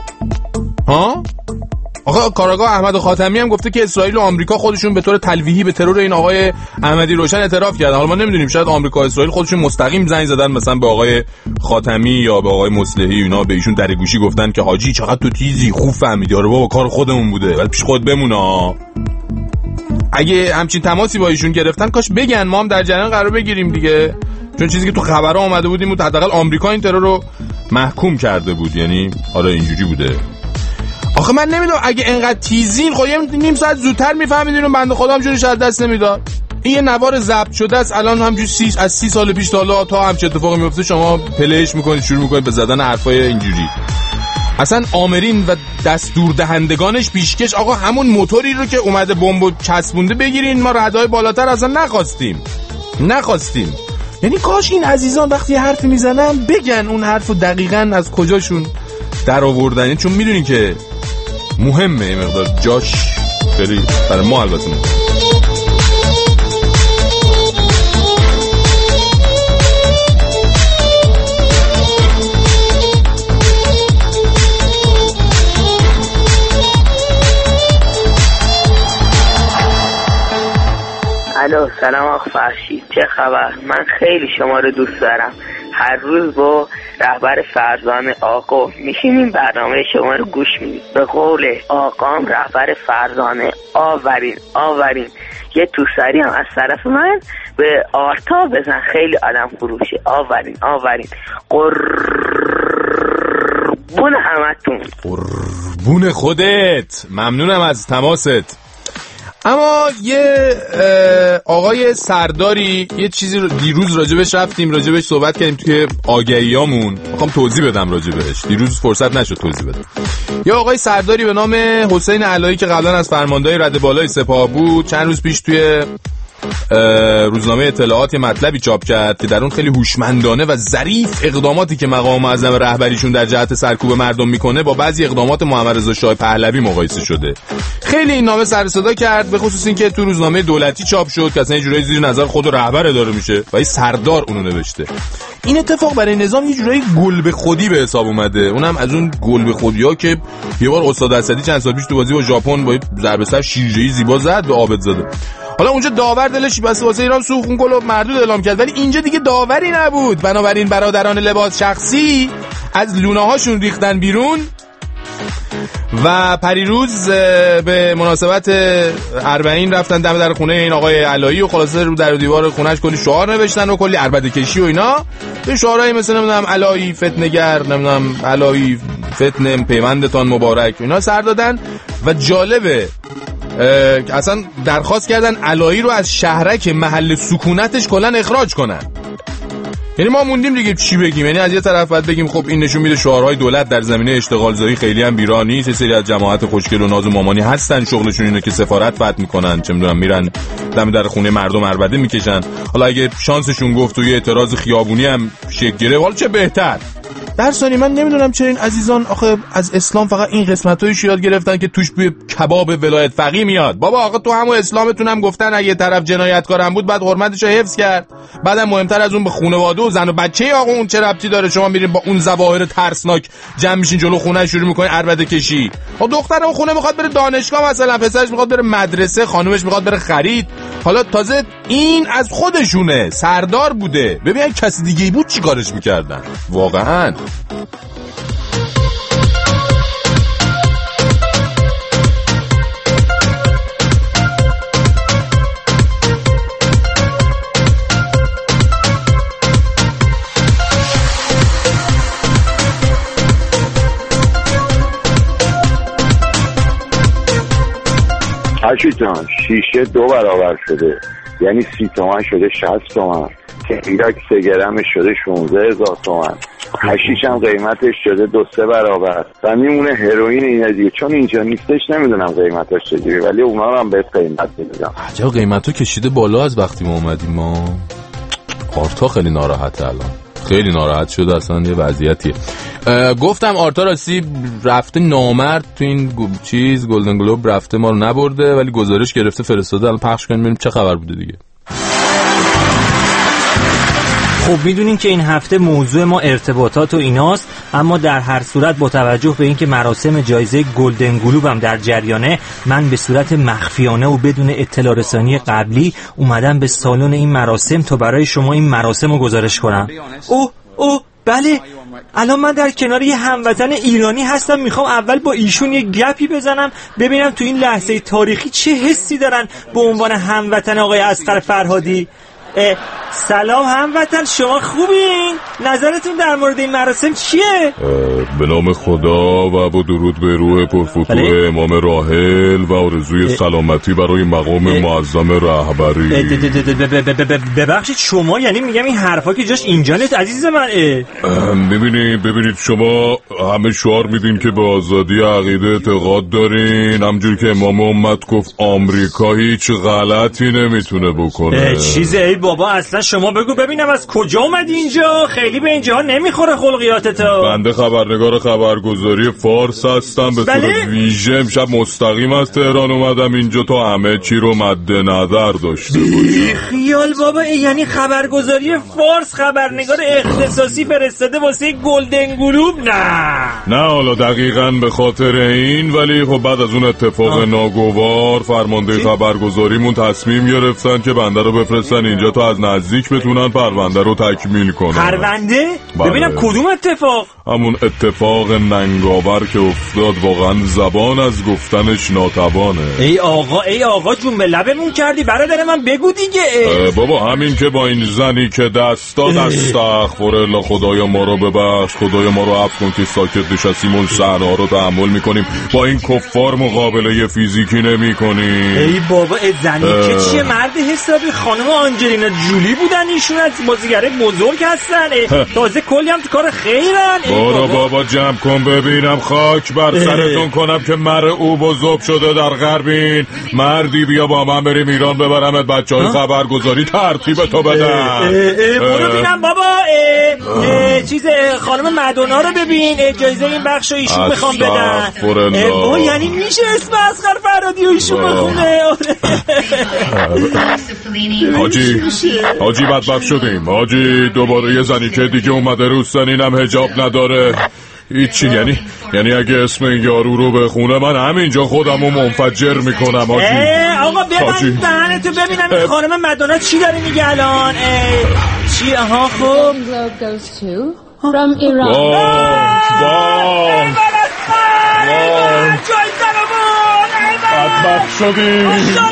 ها؟ آقا کاراگاه احمد خاتمی هم گفته که اسرائیل و آمریکا خودشون به طور تلویحی به ترور این آقای احمدی روشن اعتراف کردن. حالا ما نمیدونیم، شاید آمریکا و اسرائیل خودشون مستقیم زنگ زدن مثلا به آقای خاتمی یا به آقای مصلحی، اینا به ایشون در گوشی گفتن که حاجی چقدر تو تیزی، خوب فهمیدی، آره بابا کار خودمون بوده، ولی پیش خود بمونه. اگه همچین تماسی با ایشون گرفتن کاش بگن، ما هم در جریان قرار بگیریم دیگه. چون چیزی که تو خبرها اومده بودیم بود حداقل آمریکا این ترور رو محکوم کرده بود، یعنی آره اینجوری بوده. آخه من نمیدونم اگه انقدر تیزین خب یه نیم ساعت زودتر میفهمیدین و بنده خدا همجوریش از دست نمیداد. این یه نوار ضبط شده است الان همجوری سی از سی سال پیش تا حالا تا همچین اتفاقی میفته شما پلیش میکنید، شروع میکنید به زدن حرفای اینجوری. اصلا آمرین و دستور دهندگانش پیشکش آقا همون موتوری رو که اومده بمبو چسبونده بگیرین، ما رادهای بالاتر اصلا نخواستیم نخواستیم یعنی کاش این عزیزان وقتی حرفی میزنن بگن اون حرفو دقیقاً از کجاشون در آوردن، چون میدونین که مهمه این مقدار جاش خیلی برای ما البته مهمه. الو سلام آقا فرشید، چه خبر؟ من خیلی شما رو دوست دارم. هر روز با رهبر فرزانه آقا میشینیم برنامه شما رو گوش میدیم. به قول آقام رهبر فرزانه آورین آورین. یه توسری هم از طرف من به آرتا بزن، خیلی آدم فروشه. آورین آورین. قربون همتون. قربون خودت، ممنونم از تماست. اما یه آقای سرداری یه چیزی رو دیروز راجبش رفتیم راجبش صحبت کردیم توی آگهیامون، میخوام توضیح بدم راجبش، دیروز فرصت نشد توضیح بدم. یه آقای سرداری به نام حسین علایی که قبلا از فرماندهای رده بالای سپاه بود، چند روز پیش توی روزنامه اطلاعات یه مطلبی چاپ کرد که در اون خیلی هوشمندانه و ظریف اقداماتی که مقام معظم رهبریشون در جهت سرکوب مردم میکنه با بعضی اقدامات محمد رضا شاه پهلوی مقایسه شده. خیلی این نامه سر صدا کرد، به خصوص این که تو روزنامه دولتی چاپ شد که اصلا یه جورایی زیر نظر خود رهبر اداره میشه و این سردار اونو نوشته. این اتفاق برای نظام یه جورایی گل به خودی به حساب اومده، اونم از اون گل به خودی‌ها که یه بار استاد اسدی چند سال پیش تو بازی با ژاپن با ضربه سر شیرجه‌ای زیبا زد به عابد زاده. حالا اونجا داور دلش بس واسه ایران سوخت، اون گلو مردود اعلام کرد، ولی اینجا دیگه داوری نبود. بنابراین برادران لباس شخصی از لونه‌هاشون ریختن بیرون و پریروز به مناسبت اربعین رفتن دم در خونه این آقای علایی و خلاصه رو در و دیوار خونه‌اش کلی شعار نوشتن و کلی عربده کشی و اینا، به شعارهای مثل نمیدونم علایی فتنگر، نمیدونم علایی فتنه پیوندتان مبارک اینا سر دادن. و جالبه اصلا درخواست کردن علایی رو از شهرک محل سکونتش کلن اخراج کنن. یعنی ما موندیم دیگه چی بگیم، یعنی از یه طرف باید بگیم خب این نشون میده شعارهای دولت در زمینه اشتغال زایی خیلی هم بیراه نیست، یه سری از جماعت خوشگل و ناز و مامانی هستن شغلشون اینه که سفارت فتح میکنن، چه میدونم میرن دم در خونه مردم عربده میکشن. حالا اگه شانسشون گفت و یه اعتراض خیابونی هم شکل گرفت حالا چه بهتر. در ثانی من نمیدونم چرا این عزیزان آخه از اسلام فقط این قسمتایش یاد گرفتن که توش بوی کباب ولایت فقیه میاد. بابا آقا تو همون اسلامتون هم گفتن اگه طرف جنایتکارم بود بعد حرمتش رو حفظ کرد، بعدم مهمتر از اون به خانواده و زن و بچه آقا اون چه ربطی داره؟ شما میرین با اون ظواهر ترسناک جمع میشین جلو خونه شروع میکنین عربده کشی. خب دختر اون خونه میخواد بره دانشگاه مثلا، پسرش میخواد بره مدرسه، خانومش میخواد بره خرید. حالا تازه این از خودشونه، سردار بوده، ببین کسی دیگه ای بود چیکارش میکردن واقعا. هشی جان شیشه دو برابر شده، یعنی سی تومن شده شصت تومن، تنگک سه گرمش شده شونزده هزار تومن، هشیش هم قیمتش شده دو سه برابر و میمونه هروئین اینه دیگه. چون اینجا نیستش نمیدونم قیمتش چجوریه، ولی اونا رو هم بهت قیمت میدم. عجب قیمتو کشیده بالا از وقتی ما اومدیم. ما آرتا خیلی ناراحته الان، خیلی ناراحت شده، اصلا یه وضعیتیه. گفتم آرتا راستی رفته نامرد تو این چیز گلدن گلوب رفته، ما رو نبرده ولی گزارش گرفته فرستاده، الان پخش کنیم ببینیم چه خبر بوده دیگه. خب میدونین که این هفته موضوع ما ارتباطات و ایناست، اما در هر صورت با توجه به اینکه مراسم جایزه گلدن گلوب هم در جریانه، من به صورت مخفیانه و بدون اطلاع رسانی قبلی اومدم به سالن این مراسم تا برای شما این مراسم رو گزارش کنم. اوه اوه بله، الان من در کنار یه هموطن ایرانی هستم، میخوام اول با ایشون یه گپی بزنم ببینم تو این لحظه تاریخی چه حسی دارن به عنوان هموطن آقای اصغر فرهادی. سلام هموطن، شما خوبین؟ نظرتون در مورد این مراسم چیه؟ به نام خدا و با درود به روح پرفتوه امام راحل و آرزوی سلامتی برای مقام معظم رهبری. ببخشید شما یعنی میگم این حرفا که جاش اینجا نیست عزیز من. ببینید ببینید شما همه شعار میدین که به آزادی عقیده اعتقاد دارین، همجور که امام امت گفت آمریکا هیچ غلطی نمیتونه بکنه. چیزه ای بابا، اصلا شما بگو ببینم از کجا اومدی اینجا؟ خیلی به اینجا نمیخوره خلقیاتتو. بنده خبرنگار خبرگزاری فارس هستم، به صورت ویژه امشب مستقیم از تهران اومدم اینجا تا همه چی رو مد نظر داشته باشم. خیال بابا، یعنی خبرگزاری فارس خبرنگار اختصاصی فرستاده واسه گلدن گلوب؟ نه نه حالا دقیقاً به خاطر این، ولی خب بعد از اون اتفاق آه. ناگوار فرمانده خبرگزاریمون تصمیم گرفتن که بنده رو بفرستن اینجا تا از نزدیک بتونن پرونده رو تکمیل کنن. پرونده؟ بله. ببینم کدوم اتفاق؟ همون اتفاق ننگاور که افتاد واقعا زبان از گفتنش ناتوانه. ای آقا ای آقا جون به لبمون کردی برادر من، بگو دیگه. بابا همین که با این زنی که دستا استغفرالله، خدایا ما رو ببخش، خدایا ما رو عفو کن که ساکت نشستیم اون صحنه‌ها رو تحمل میکنیم، با این کفار مقابله فیزیکی نمیکنیم. ای بابا ای زنی که چیه، مرد حسابی خانم آنجلینا جولی بودن، ایشون از بازیگره بزرگ هستن، تازه کلی هم تو کار خیرن. بابا بابا جمع کن ببینم، خاک بر سرتون کنم که مر او بزرگ شده در غربین. مردی بیا با من بریم ایران ببرمت، بچه های خبرگزاری ترتیب تو بدن. برو بینم بابا. اه اه چیز خانم مدونا رو ببین، جایزه این بخش رو ایشون بخوام بدن. بابا یعنی میشه اسم اصغر فرهادی و ایشون بخونه؟ حاجی حاجی بدبخت شدیم حاجی، دوباره یه زنی که دیگه اومده رو سنینم حجاب نداره. هیچی، یعنی یعنی اگه اسم این یارو رو بخونه من همینجا خودم رو منفجر میکنم حاجی. آقا ببند دهنتو ببینم این خانم مدونا چی داره میگه الان. چی؟ آها خب From Iran. بدبخت شدیم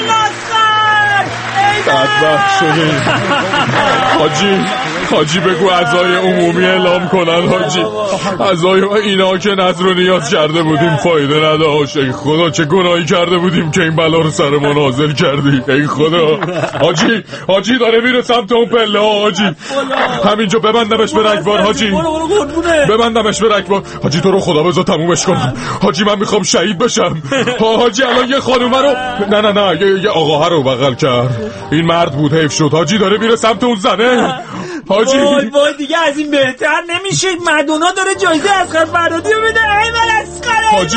بدبخت شدیم حاجی حاجی بگو اعضای عمومی اعلام کنن حاجی. اعضای اینا که نظر و نیاز کرده بودیم فایده نداشت. ای خدا چه گناهی کرده بودیم که این بلا رو سر ما نازل کردی. ای خدا حاجی حاجی داره میره سمت اون پله ها حاجی. همینجا ببندمش به رگبار حاجی، ببندمش به رگبار حاجی. تو رو خدا بذار تمومش کنم حاجی، من میخوام شهید بشم حاجی. الان یه خانومه رو نه نه نه یه, یه آقاها رو بغل کرد، این مرد بود، حیف شد حاجی. داره میره سمت اون زنه حاجی. وای وای دیگه از این بهتر نمیشه. مدونا داره جایزه اصغر فرهادی رو میده. ایول اصغر حاجی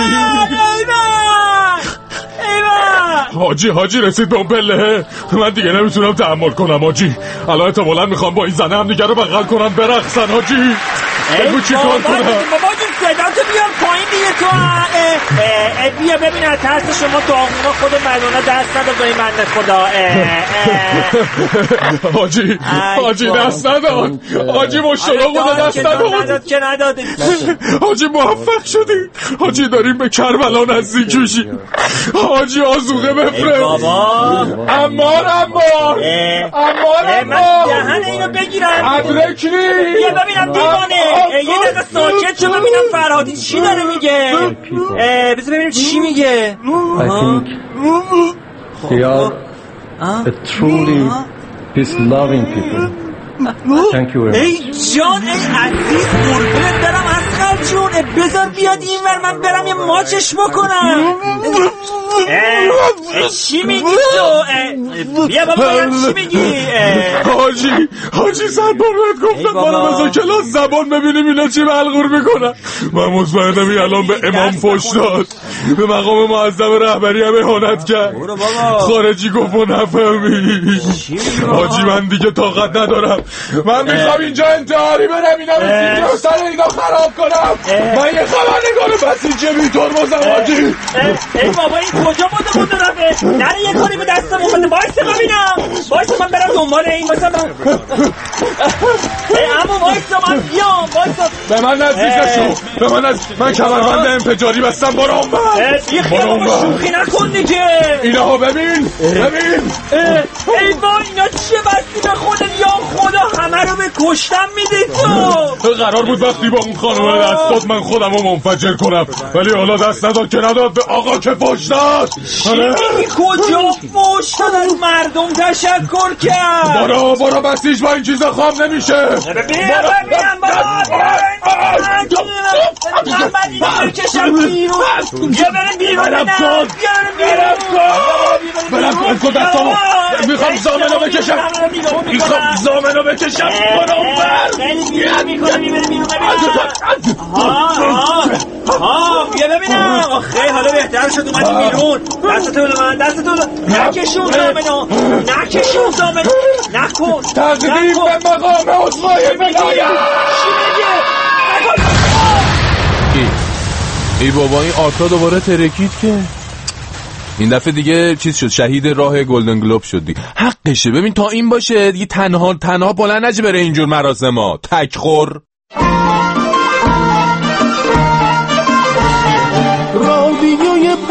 حاجی حاجی رسید به اون پله، من دیگه نمیتونم تحمل کنم حاجی. الان احتمالاً میخوام با این زنه هم دیگه رو بغل کنم برقصن حاجی. بگو چی کار کنم؟ بابا جون صدا تو بیار پایین دیگه تو. بیا ببین از ترس شما داغونا خود مدونا دست نداد به این بنده خدا. حاجی حاجی دست نداد حاجی، مشتاق بوده دست نداد که نداد حاجی. موفق شدی حاجی، داریم به کربلا نزدیک میشیم حاجی. آذوقه بفرست بابا. امار امار امار من دهن اینو بگیرم ادرک نی. بیا ببینم دیوانه، یه دقیقه ساکت شو ببینم فرهادی چی داره میگه. بذار ببینیم چی میگه. I think they are a truly peace-loving people. Thank you very much. ای جان ای عزیز قربونت برم اصغر جون، بذار بیاد این ور من برم یه ماچش بکنم. چی میگی تو؟ بیا بابا چی میگی؟ حاجی حاجی سربان بهت گفتم ما رو بذار کلاس زبان ببینیم اینا چی بلغور میکنن. من مطمئنم این الان به امام فحش داد، به مقام معظم رهبری هم اهانت کرد. خارجی گفت و نفهمی. حاجی من دیگه طاقت ندارم، من میخوام اینجا انتحاری برم، اینا رو سینجا سر اینا خراب کنم. من یه خبرنگار بسیجه بیتور بازم حاجی. ای بابا این کجا بوده بوده رفه؟ نره یه کاری به دستم اومده. بایسته ببینم، بایسته من برم دنبال این بایسته من. ای امو بایسته من بیام، بایسته به من نزدیک نشو، به من نزدیک. من کمربند انفجاری بستم، برو اون بر یه خیلی بابا شوخی نکن دیگه. اینا ها ببین ببین. ای با اینا چیه بستی به خودت؟ یا خدا همه رو به کشتم میدی تو. قرار بود وقتی با اون خانومه دست داد من خودم رو منفجر کنم، ولی حالا دست نداد که نداد به آقا که فحش داد. چی میگی کجا فحش داد؟ از مردم تشکر کرد. برو برو بسیج با این چیزا خواب نمیشه. ببینم ببینم من من اینو بکشم بیرون. بیا برم بیرون. برم کن برم کن برم کن دستامو. میخوام زامنو بکشم، میخوام زامنو بکشم. برو بر میکنم میبرم بیرون. ها بیا ببینم. آخه حالا بهتر شد اومدی بیرون. دستتو بده من، دستتو نکشون زامنو، نکشون زامنو نکن. تقدیم به مقام عضوای ولایت. چی میگه؟ ای بابا این آرتا دوباره ترکید که این دفعه دیگه چیز شد، شهید راه گلدن گلوب شد دیگه. حقشه. ببین تا این باشه دیگه تنها تنها بلند نجه بره اینجور مراسم ها. تک خور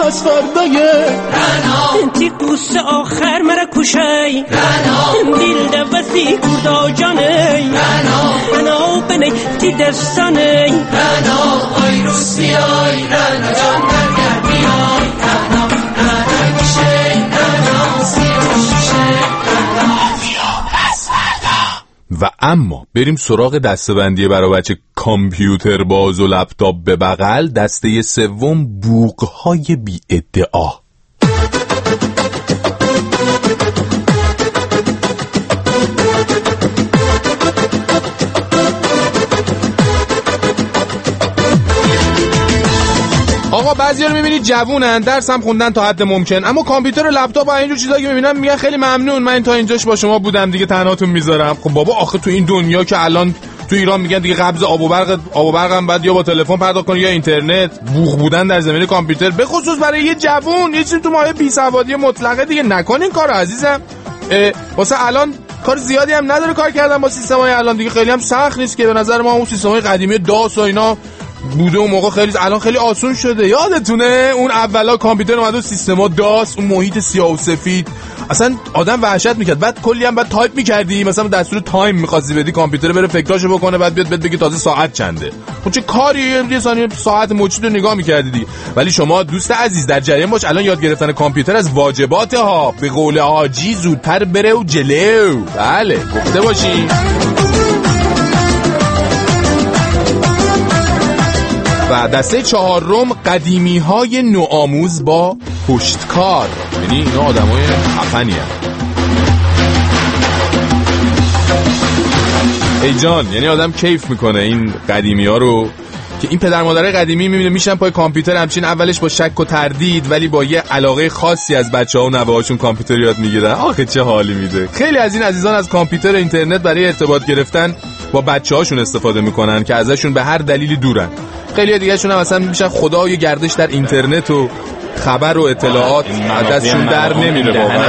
پس فردای رنا تی قوس آخر مرا کشی رنا دل دوستی کردا جانی رنا رنا بنی تی دستانی رنا آی روز بیای رنا جان برگر بیای رنا رنا کشی رنا سیروش کشی رنا و اما بریم سراغ دسته‌بندی برای بچه کامپیوتر باز و لپتاپ به بغل. دسته سوم بوق‌های بی ادعا. آقا بعضیا رو می‌بینید جوونن، درس هم خوندن تا حد ممکن، اما کامپیوتر و لپتاپ و اینجور چیزا که می‌بینن میگن خیلی ممنون، من تا اینجاش با شما بودم دیگه، تنهاتون میذارم. خب بابا آخه تو این دنیا که الان تو ایران میگن دیگه قبض آب و برق آب و برقم بعد یا با تلفن پرداخت کنی یا اینترنت، بوق بودن در زمینه کامپیوتر به خصوص برای یه جوون یه چیزی تو مایه بی‌سوادی مطلقه دیگه نکنین کارو عزیزم. واسه الان کار زیادی هم نداره کار کردن با سیستم‌های الان دیگه، خیلی هم سخت نیست که به نظر ما اون سیستم‌های قدیمی داس و اینا بوده اون موقع خیلی الان خیلی آسون شده. یادتونه اون اولا کامپیوتر اومد و سیستما داس، اون محیط سیاه و سفید اصلا آدم وحشت میکرد. بعد کلی هم بعد تایپ میکردی، مثلا دستور تایم می‌خواستی بدی کامپیوتر بره فکراشو بکنه بعد بیاد بهت بگی تازه ساعت چنده. خب چه کاری، یه ثانیه ساعت مچی رو نگاه میکردی دیگه. ولی شما دوست عزیز در جریان باش، الان یاد گرفتن کامپیوتر از واجبات ها، به قول حاجی زودتر بره و جلو. بله گفته باشی. و دسته چهارم قدیمی های نوآموز با پشتکار، یعنی اینا آدم های خفنی هم. ای جان، یعنی آدم کیف میکنه این قدیمی ها رو که این پدر مادرای قدیمی میبینه میشن پای کامپیوتر، همچین اولش با شک و تردید ولی با یه علاقه خاصی از بچه‌ها و نوه‌هاشون کامپیوتر یاد میگیرن. آخه چه حالی میده. خیلی از این عزیزان از کامپیوتر اینترنت برای ارتباط گرفتن با بچه‌هاشون استفاده میکنن که ازشون به هر دلیلی دورن. خیلی دیگه شون هم مثلا میشن خدای گردش در اینترنت و خبر و اطلاعات دستشون در نمیره واقعا.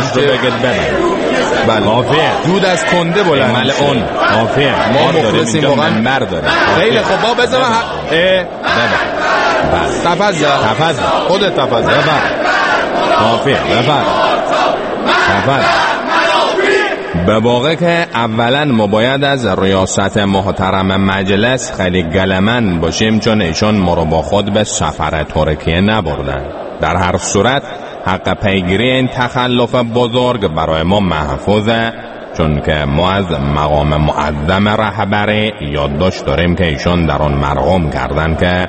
بله دود از کنده بلند ملعون ما مخلصیم واقعا مرد داره. خیلی خب با بذار من تفضل تفضل خودت تفضل کافیه تفضل. به واقع که اولا ما باید از ریاست محترم مجلس خیلی گلمن باشیم، چون ایشون ما رو با خود به سفر ترکیه نبردن. در هر صورت حق پیگیری این تخلف بزرگ برای ما محفوظه، چون که ما از مقام معظم رهبری یادداشت داریم که ایشون در آن مرغوم کردن که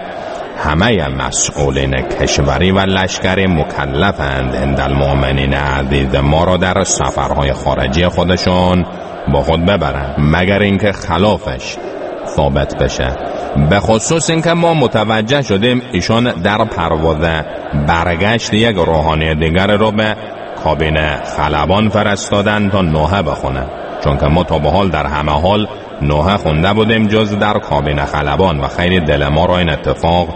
همه مسئولین کشوری و لشکری مکلفند عند المؤمنین عزیز ما را در سفرهای خارجی خودشون با خود ببرن، مگر اینکه خلافش ثابت بشه. به خصوص اینکه ما متوجه شدیم ایشون در پرواز برگشت یک روحانی دیگر رو به کابینه خلبان فرستادن تا نوحه بخونه، چون که ما تا به حال در همه حال نوحه خونده بودیم جز در کابینه خلبان و خیلی دل ما را این اتفاق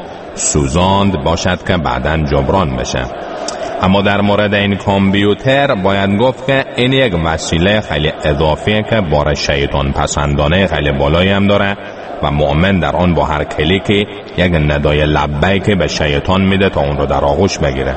سوزاند باشد که بعداً جبران بشه. اما در مورد این کامپیوتر باید گفت که این یک وسیله خیلی اضافیه که بار شیطان پسندانه خیلی بالایی هم داره و مؤمن در آن با هر کلیکی یک ندای لبیک به شیطان میده تا اون رو در آغوش بگیره.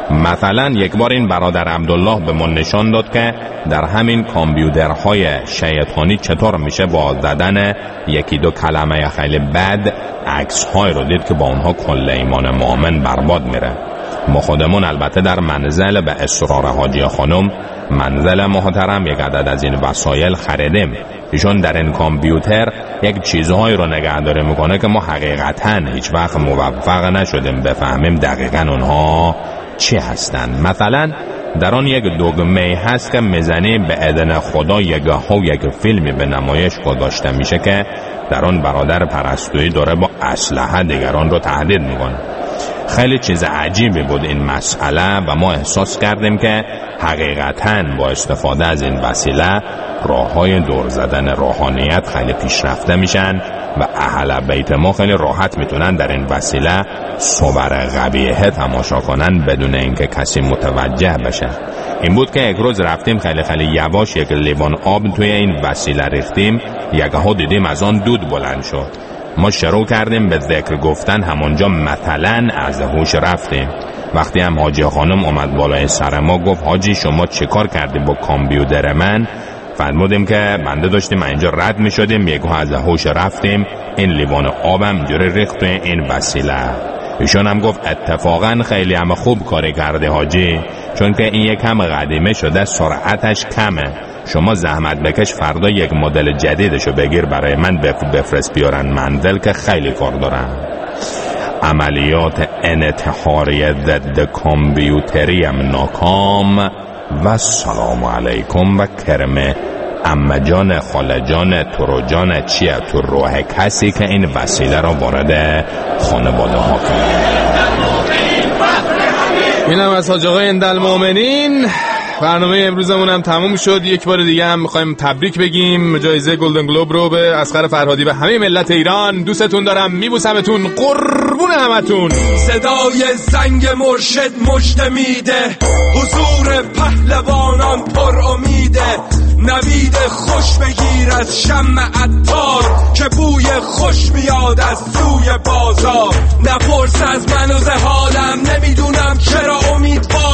مثلا یک بار این برادر عبدالله به من نشان داد که در همین کامپیوترهای شیطانی چطور میشه با زدن یکی دو کلمه خیلی بد عکس‌های رو دید که با اونها کل ایمان مؤمن برباد میره. ما خودمون البته در منزل به اصرار حاجی خانم منزل محترم یک عدد از این وسایل خریدیم. ایشون در این کامپیوتر یک چیزهایی رو نگهداری میکنه که ما حقیقتاً هیچ وقت موفق نشدیم بفهمیم دقیقاً اونها چی هستن. مثلا در آن یک دگمه هست که میزنی به اذن خدا یگه ها یک فیلمی به نمایش گذاشته میشه که در آن برادر پرستویی داره با اسلحه دیگران رو تهدید میکنه. خیلی چیز عجیبی بود این مسئله و ما احساس کردیم که حقیقتاً با استفاده از این وسیله راه‌های دور زدن روحانیت خیلی پیشرفته میشن و اهل بیت ما خیلی راحت میتونن در این وسیله صور قبیحه تماشا کنن بدون اینکه کسی متوجه بشه. این بود که یک روز رفتیم خیلی خیلی یواش یک لیوان آب توی این وسیله ریختیم، یکه‌ها دیدیم از آن دود بلند شد. ما شروع کردیم به ذکر گفتن، همونجا مثلا از هوش رفتیم. وقتی هم حاجی خانم اومد بالای سر ما گفت حاجی شما چه کار کردیم با کامپیوتر من؟ فرمودیم که بنده داشتیم اینجا رد می شدیم یکو از هوش رفتیم این لیوان آبم اینجوری ریخت توی این وسیله. ایشون هم گفت اتفاقا خیلی هم خوب کاری کرده حاجی، چون که این یکم قدیمه شده سرعتش کمه. شما زحمت بکش فردا یک مدل جدیدشو بگیر برای من بفرست بیارن منزل که خیلی کار دارن. عملیات انتحاری ضد کامپیوتری هم ناکام و سلام علیکم و کرم عمه جان خاله جان ترو جان چیه تو روح کسی که این وسیله را وارد خانواده ها کنه. این هم از حاج آقای اندالمومنین. برنامه امروزمون هم تموم شد. یک بار دیگه هم میخوایم تبریک بگیم جایزه گلدن گلوب رو به اصغر فرهادی و همه ملت ایران. دوستتون دارم، میبوسمتون، قربون همتون. صدای زنگ مرشد مژده میده، حضور پهلوانان پر امیده. نوید خوش بگیر از شمع عطار که بوی خوش میاد از سوی بازار. نپرس از من و ز حالم، نمیدونم چرا امیدوار